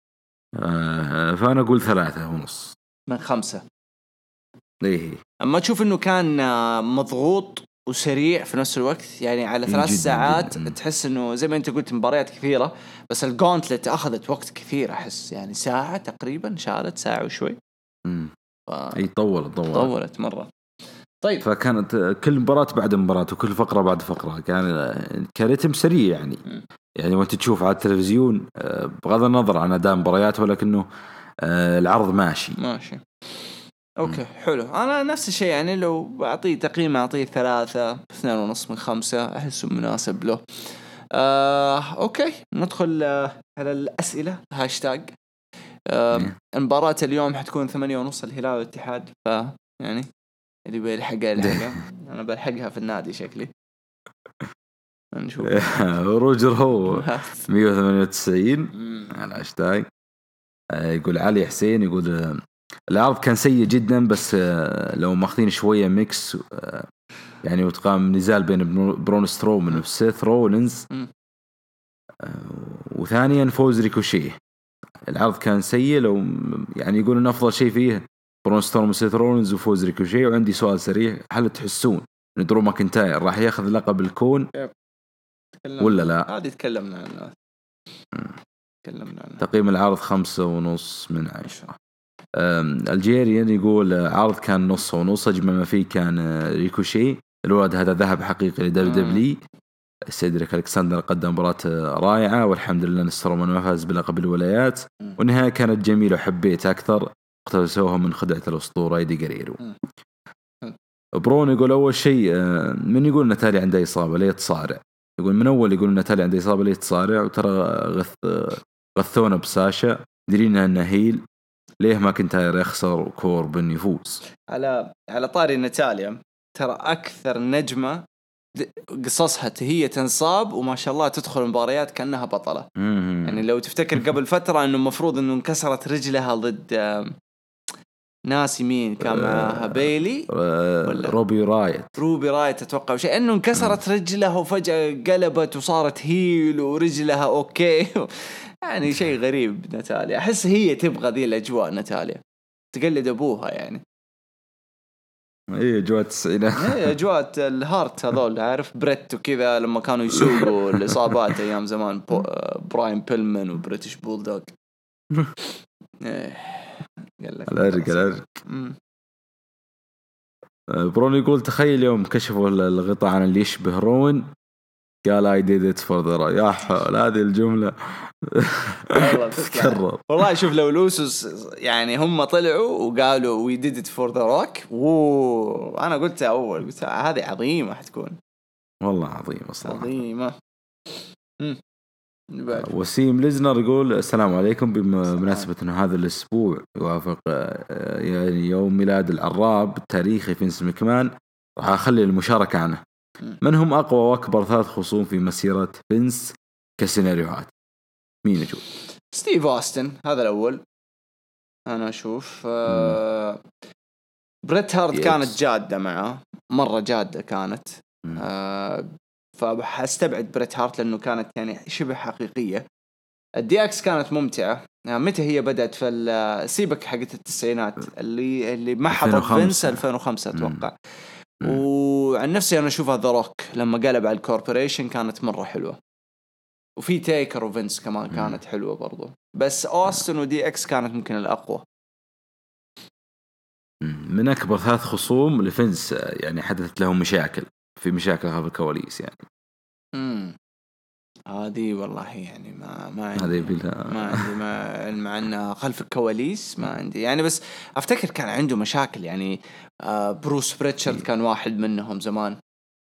فانا اقول 3.5
من 5.
ليه؟
اما تشوف انه كان مضغوط وسريع في نفس الوقت يعني على 3 ساعات جداً. تحس انه زي ما انت قلت مباريات كثيره بس الجونتلت اخذت وقت كثير. احس يعني ساعه تقريبا شالت ساعه وشوي.
اي طولت
مره. طيب
فكانت كل مباراة بعد مباراة وكل فقرة بعد فقرة كان رتم سريع يعني وانت تشوف على التلفزيون بغض النظر عن أداء مباريات ولكنه العرض ماشي.
اوكي حلو. انا نفس الشيء يعني لو اعطيه تقييم اعطيه 3.5 من 5 احسه مناسب له. اوكي ندخل على الاسئله هاشتاج. المباراة اليوم حتكون 8:30 الهلال والاتحاد يعني اللي بيلحقها انا بلحقها في النادي شكلي. نشوف.
روجر هو 198 على هاشتاج. يقول علي حسين يقول العرض كان سيء جدا بس لو ماخذين شوية ميكس يعني وتقام نزال بين برون سترومان وسيث رولينز وثانيا فوز ريكوشيه. العرض كان سيء لو يعني يقولون أفضل شيء فيه برون سترومان وسيث رولينز وفوز ريكوشيه. وعندي سؤال سريع هل تحسون إن درو ماكنتاير راح ياخذ لقب الكون ولا لا؟
هذه تكلمنا عنه.
تقييم العرض 5.5 من 10. الجيريان يقول عرض كان 1.5 أجمل ما فيه كان ريكوشي. الولد هذا ذهب حقيقي لدبليو. سيدريك ألكساندر قدم مباراة رائعة والحمد لله أن سترومان ما فاز بلقب الولايات والنهاية كانت جميلة وحبيت أكثر اقتبسوها من خدعة الأسطورة ايدي جريرو. برون يقول أول شيء من يقول نتالي عنده إصابة ليه تصارع. يقول من أول يقول نتالي عنده إصابة ليه تصارع وترى غثونا بساشا درينا أنه هيل ليه ما كنت يخسر وكوربن يفوز.
على طاري ناتاليا ترى أكثر نجمة قصصها هي تنصاب وما شاء الله تدخل مباريات كأنها بطلة. يعني لو تفتكر قبل فترة إنه مفروض إنه انكسرت رجلها ضد ناسي مين كان معها بيلي
روبي رايت
أتوقع شيء إنه انكسرت رجلها وفجأة قلبت وصارت هيل ورجلها أوكي. يعني شيء غريب. ناتاليا أحس هي تبغى ذي الأجواء. ناتاليا تقلد أبوها يعني.
إيه أجواء التسعينات.
إيه أجواء الهارت هذول عارف بريت وكذا لما كانوا يسوقوا الإصابات أيام زمان براين بيلمن وبريتش بولدوغ. إيه
الأرق. برون يقول تخيل يوم كشفوا الغطاء عن اللي يشبه روين قال I did it for the rock. يا حول هذه الجملة تتكرر
والله. شوف لو لوسوس يعني هم طلعوا وقالوا we did it for the rock أنا قلت أول قلت هذه عظيمة حتكون
والله عظيمة صراحة
عظيمة.
وسيم ليزنر يقول السلام عليكم بمناسبة أنه هذا الأسبوع يوافق يعني يوم ميلاد العراب التاريخي فينس مكمان راح أخلي المشاركة عنه. من هم أقوى وأكبر 3 خصوم في مسيرة فينس كسيناريوهات؟ مين يجول؟
ستيف أوستن هذا الأول. أنا أشوف بريت هارت كانت جادة معه مرة جادة كانت. فحستبعد بريت هارت لأنه كانت يعني شبه حقيقية. الدي اكس كانت ممتعة يعني متى هي بدأت في سيبك حقت التسعينات اللي ما حضر
2005.
فينس 2005 أتوقع. وعن نفسي أنا أشوفها ذا روك لما قلب على الكوربوريشن كانت مرة حلوة. وفي تيكر وفينس كمان كانت حلوة برضو. بس أوستن ودي إكس كانت ممكن الأقوى.
من أكبر 3 خصوم لفينس يعني حدثت لهم مشاكل في مشاكل خلف الكواليس يعني.
هذه والله يعني ما
هذه
عندي ما علم عنها خلف الكواليس ما عندي يعني. بس أفتكر كان عنده مشاكل يعني. بروس بريتشارد كان واحد منهم زمان.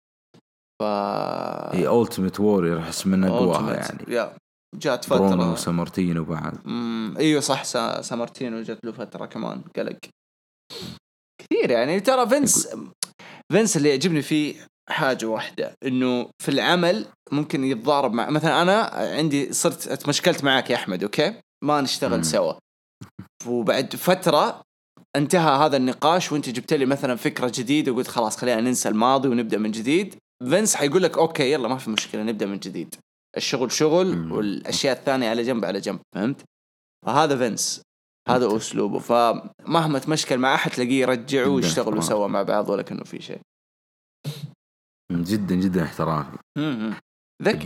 هي أولتيميت وورير أحس من أقواها يعني.
جات فترة
برونو وسامارتينو بعد.
ايوه صح سامارتينو جات له فترة كمان قلق كثير يعني. ترى فينس اللي يعجبني فيه حاجة واحدة انه في العمل ممكن يتضارب مع مثلا انا عندي صرت اتمشكلت معك يا احمد اوكي ما نشتغل سوا. وبعد فترة انتهى هذا النقاش وانت جبت لي مثلا فكرة جديدة وقلت خلاص خلينا ننسى الماضي ونبدأ من جديد. فينس حيقول لك اوكي يلا ما في مشكلة نبدأ من جديد. الشغل شغل والاشياء الثانية على جنب فهمت. فهذا فينس هذا أسلوبه. فمهما تمشكل مع أحد تلاقيه يرجعوا ويشتغلوا سوا مع بعض ولا كأنه في شيء.
جدا جدا احترافي.
ذكي.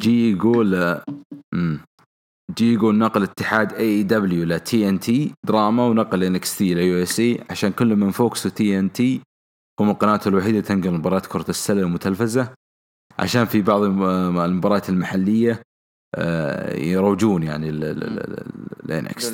جي يقول نقل اتحاد AEW ل TNT دراما ونقل NXT ل USA عشان كل من فوكس و TNT هم القناة الوحيدة تنقل مباراة كرة السلة المتلفزة عشان في بعض المباريات المحلية يروجون يعني ل NXT.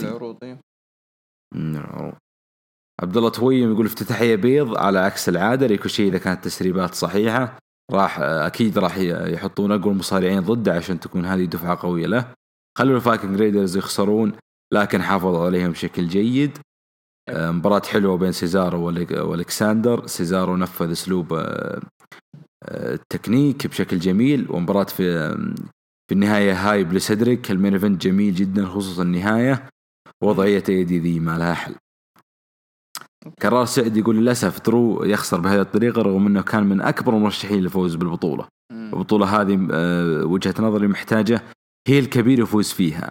عبد الله تويم يقول افتتاحية بيض على عكس العادة ريكوشي إذا كانت تسريبات صحيحة أكيد راح يحطون أقوى المصارعين ضده عشان تكون هذه دفعة قوية له. خلوا الفايكنج ريدرز يخسرون لكن حافظوا عليهم بشكل جيد. مباراة حلوة بين سيزارو والكساندر. سيزارو نفذ أسلوب التكنيك بشكل جميل. ومباراة في النهاية هاي بلسيدريك. المين ايفنت جميل جدا خصوصا النهاية. وضعية ايدي ذي ما لها حل. كرار سعد يقول للأسف درو يخسر بهذه الطريقة رغم أنه كان من أكبر المرشحين للفوز بالبطولة. البطولة هذه وجهة نظري محتاجة هي الكبير يفوز فيها.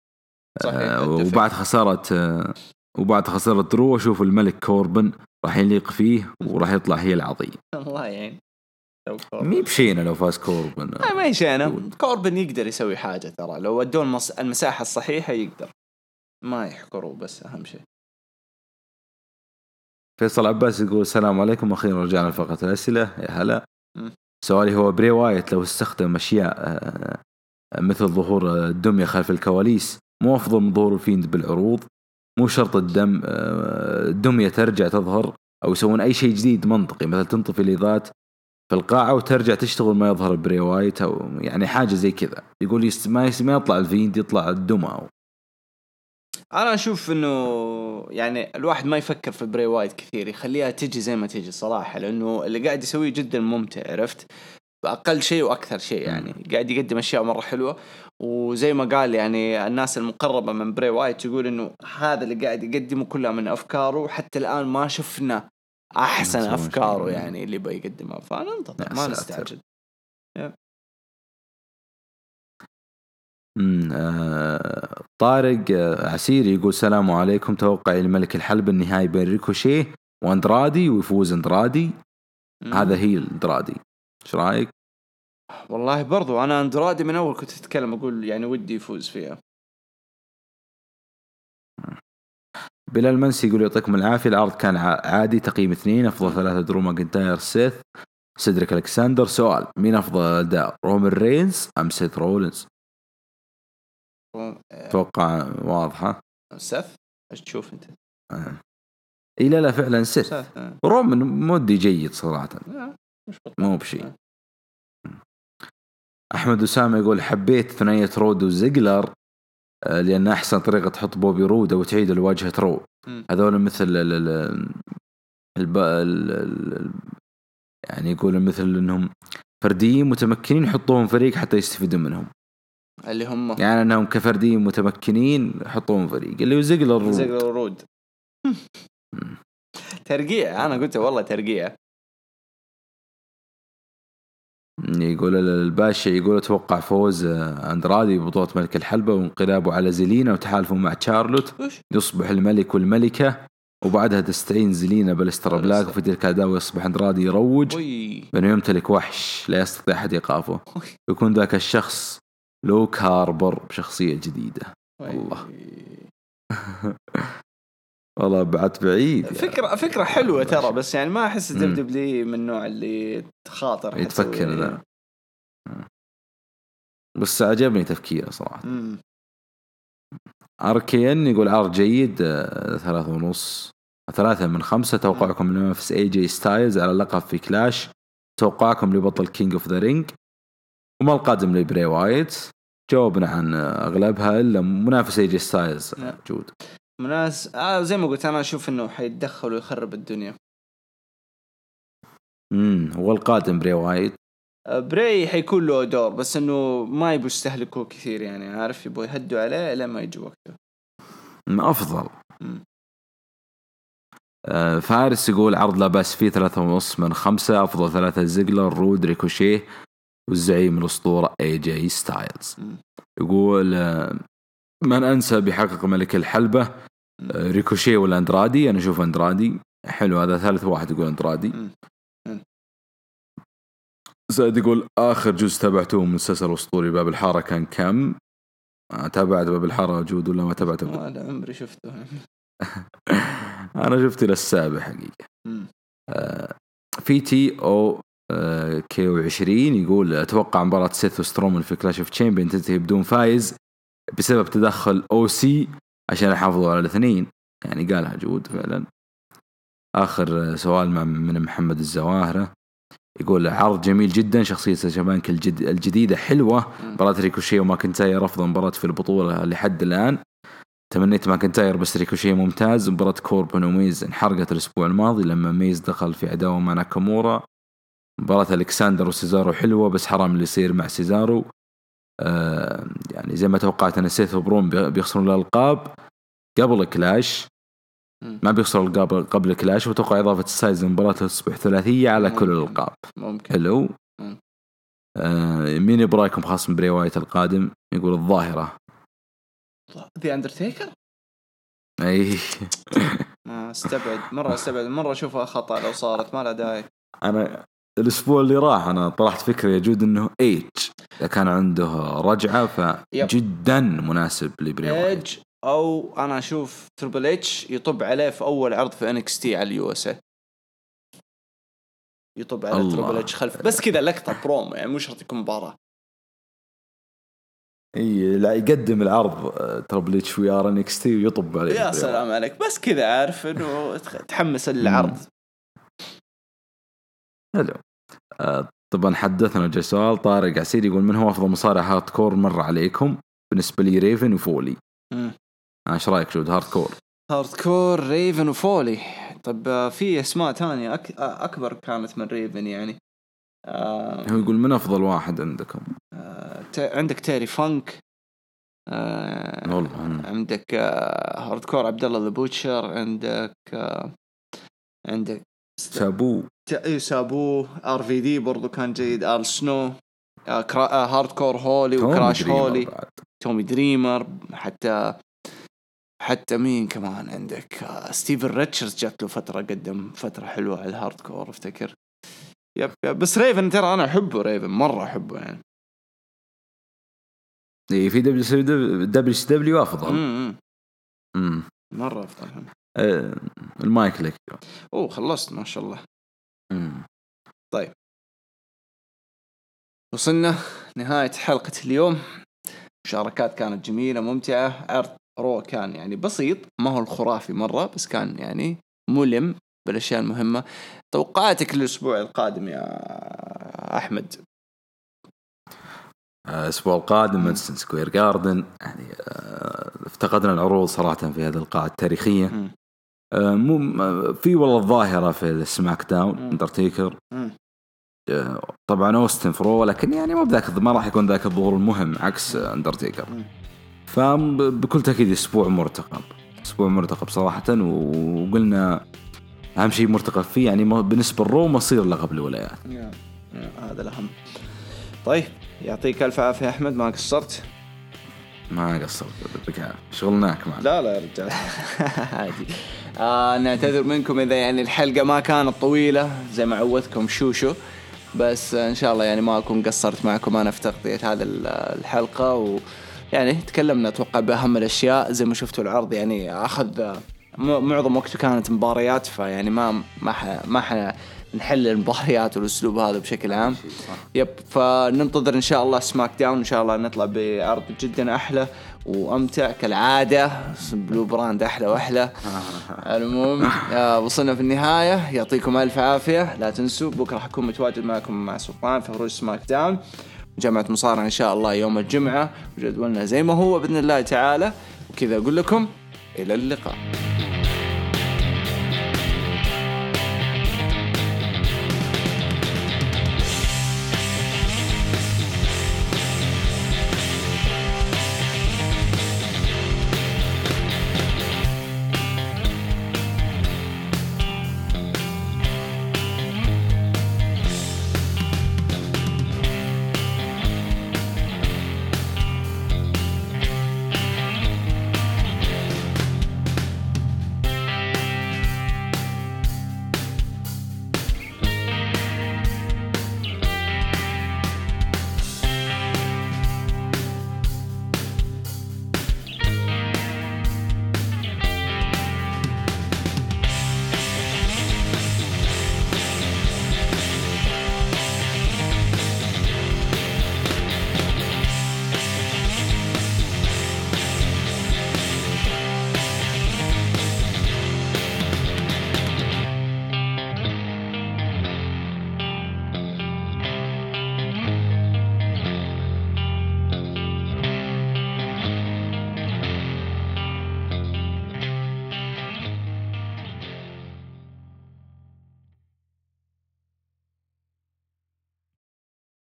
وبعد خسارة درو أشوف الملك كوربن راح يليق فيه وراح يطلع هي العظيم.
الله يعين.
مي بشينا لو فاز كوربن.
ما يشينا. كوربن يقدر يسوي حاجة ترى لو ودون المساحة الصحيحة يقدر. ما يحكروا بس أهم شيء.
فيصل عباس يقول السلام عليكم أخيرا رجعنا لفقرة الأسئلة. يا هلا. سؤالي هو بري وايت لو استخدم أشياء مثل ظهور الدمية خلف الكواليس مو أفضل من ظهور الفيند بالعروض؟ مو شرط الدمية ترجع تظهر أو يسوون أي شيء جديد منطقي مثل تنطفي الإضاءات في القاعة وترجع تشتغل ما يظهر بري وايت أو يعني حاجة زي كذا. يقول ما يطلع الفيند يطلع الدمى. أنا
أشوف إنه يعني الواحد ما يفكر في بري وايت كثير يخليها تيجي زي ما تيجي صراحة لأنه اللي قاعد يسويه جدا ممتع عرفت بأقل شيء وأكثر شيء يعني قاعد يقدم أشياء مرة حلوة. وزي ما قال يعني الناس المقربة من بري وايت يقول إنه هذا اللي قاعد يقدمه كلها من أفكاره حتى الآن ما شفنا أحسن أفكاره يعني اللي بيقدمها. فننتظر ما نستعجل.
طارق عسيري يقول السلام عليكم توقع الملك الحلب النهائي بين ريكوشيه واندرادي ويفوز اندرادي. هذا هي اندرادي ايش رايك؟
والله برضو انا اندرادي من اول كنت اتكلم اقول يعني ودي يفوز فيها.
بلال منسي يقول يعطيكم العافيه العرض كان عادي تقييم 2 افضل 3 درو ماكنتاير سيث سيدريك الكساندر. سؤال مين افضل اداء رومان رينز ام سيث رولينز؟ اتوقع واضحه.
سيث ايش تشوف انت؟
اي لا فعلا سيث. رومان مودي جيد صراحه مو بشيء. احمد اسامه يقول حبيت ثنائيه رود وزيجلر لان احسن طريقه تحط بوبي رود وتعيد الواجهه رو. هذول مثل يعني يقول مثل انهم فرديين متمكنين يحطوهم فريق حتى يستفيدوا منهم
اللي هم
يعني انهم كفرديين متمكنين يحطوهم فريق اللي
زيجلر رود. ترقيع. انا قلت والله ترقيع.
يقول الباشا يقول اتوقع فوز اندرادي ببطولة ملك الحلبة وانقلابه على زيلينا وتحالفه مع تشارلوت يصبح الملك والملكة وبعدها تستعين زيلينا بالستر بلاك وفي تلك العداوة يصبح اندرادي يروج بأنه يمتلك وحش لا يستطيع أحد إيقافه يكون ذاك الشخص لوك هاربر بشخصية جديدة. الله والله بعد بعيد
فكرة حلوة ترى بس يعني ما أحس دبليو من النوع اللي تخاطر
يتفكر ذا بس عجبني تفكيره صراحة. أركين يقول عرض جيد 3.5 من 5. توقعكم من منافس AJ ستايلز على اللقب في كلاش. توقعكم لبطل كينج اوف ذا رينج وما القادم لبري وايت. جاوبنا عن أغلبها إلا منافس AJ ستايلز موجود.
زي ما قلت أنا أشوف إنه حيتدخل ويخرب الدنيا.
هو القادم بري وايت.
بري حيكون له دور بس إنه ما يبوا يستهلكوه كثير يعني عارف يبوا يهدوا عليه لما يجي وقته.
أفضل. فارس يقول عرض لا بأس فيه 3.5 من 5. أفضل 3 زيجلر رود ريكوشيه والزعيم الأسطورة AJ ستايلز. يقول من أنسى بيحقق ملك الحلبة ريكوشيه ولا أندرادي. أنا أشوف أندرادي حلو هذا ثالث واحد يقول أندرادي. زائد يقول آخر جزء تابعته من السلسلة الأسطوري باب الحارة كان كم؟ تابعت باب الحارة وجود ولا ما تابعته؟
لا عمري شفته.
أنا شفت إلى السابع حقيقة. في TO KO20 يقول أتوقع مباراة سيث وسترومان في كلاش اوف تشامبيون تنتهي بدون فايز بسبب تدخل OC عشان يحافظوا على الاثنين. يعني قالها جود فعلا. آخر سؤال من محمد الزواهرة يقول عرض جميل جدا. شخصية شبانك الجديدة حلوة. مباراة ريكوشيه وماكنتاير أفضل مباراة في البطولة لحد الآن. تمنيت ماكنتاير بس ريكوشيه ممتاز. مباراة كوربن وميز انحرقت الأسبوع الماضي لما ميز دخل في عداوة مع ناكامورا. مباراة ألكساندر وسيزارو حلوة بس حرام اللي يصير مع سيزارو. يعني زي ما توقعت أن سيث وبرون بيخسرون الألقاب قبل كلاش. ما بيخسروا الألقاب قبل كلاش. وتوقع إضافة السايز للمباراة تصبح ثلاثية على كل الألقاب. حلو. مين برايكم خاص من بري وايت القادم؟ يقول الظاهرة
ذا أندرتيكر.
أي
استبعد مرة أشوفها خطأ لو صارت ما لا داعي.
أنا الأسبوع اللي راح أنا طرحت فكرة يجود إنه إذا كان عنده رجعة فجدا مناسب لبري وايت.
أو أنا أشوف تريبل اتش يطب عليه في أول عرض في NXT على اليو اس. يطب على تريبل اتش خلف بس كذا لقطة برومو يعني مش شرط يكون مباراة.
لا يقدم العرض تريبل اتش ويا NXT ويطب عليه.
يا سلام عليك بس كذا عارف إنه تحمس العرض.
حلو. طبعا حدثنا جسال طارق عسير يقول من هو أفضل مصارع هارد كور مر عليكم؟ بالنسبة لي ريفن وفولي. ايش رايك شو هارد كور
ريفن وفولي؟ طب في اسماء تانية اكبر كانت من ريفن يعني.
هو يقول من افضل واحد عندكم؟
عندك تيري فانك. عندك هارد كور عبد الله ذا بوتشر. عندك سابو RVD برضو كان جيد. آل سنو. هارد كور هولي وكراش هولي. تومي دريمر. حتى مين كمان عندك ستيفن ريتشاردز جات له فترة قدم فترة حلوة على الهارد كور افتكر. يب بس ريفن ترى أنا أحبه. ريفن مرة أحبه يعني.
في WCW أفضل.
مرة أفضل.
المايك لك.
خلصت ما شاء الله. طيب وصلنا نهاية حلقة اليوم. مشاركات كانت جميلة ممتعة. عرض رو كان يعني بسيط ما هو الخرافي مرة بس كان يعني ملم بالأشياء المهمة. توقعاتك للأسبوع القادم يا أحمد؟
الأسبوع القادم ماديسون سكوير جاردن يعني افتقدنا العروض صراحة في هذه القاعة التاريخية. في والله الظاهرة في السماك داون أندرتيكر. طبعا أوستن فرو لكن يعني ما راح يكون ذاك الظهور المهم عكس أندرتيكر. فبكل تأكيد أسبوع مرتقب صراحة. وقلنا أهم شيء مرتقب فيه يعني بالنسبة للرو مصير لقب الولايات.
هذا الأهم. طيب يعطيك ألف عافية أحمد، ما قصرت.
ما قصرت شغلناك معنا.
لا يا رجال عادي. نعتذر منكم إذا يعني الحلقة ما كانت طويلة زي ما عودتكم شوشو، بس إن شاء الله يعني ما أكون قصرت معكم أنا في تغطية هذا الحلقة، ويعني تكلمنا أتوقع بأهم الأشياء. زي ما شفتوا العرض يعني أخذ معظم وقته كانت مباريات، فيعني ما نحل المباريات والأسلوب هذا بشكل عام. فننتظر إن شاء الله سماك داون، إن شاء الله نطلع بعرض جدا أحلى وأمتع كالعادة. بلو براند أحلى وأحلى. المهم وصلنا في النهاية، يعطيكم ألف عافية. لا تنسوا بكرة حكون متواجد معكم مع سلطان في خروج سماك داون جامعة مصارعة إن شاء الله يوم الجمعة، وجدولنا زي ما هو بإذن الله تعالى. وكذا أقول لكم إلى اللقاء.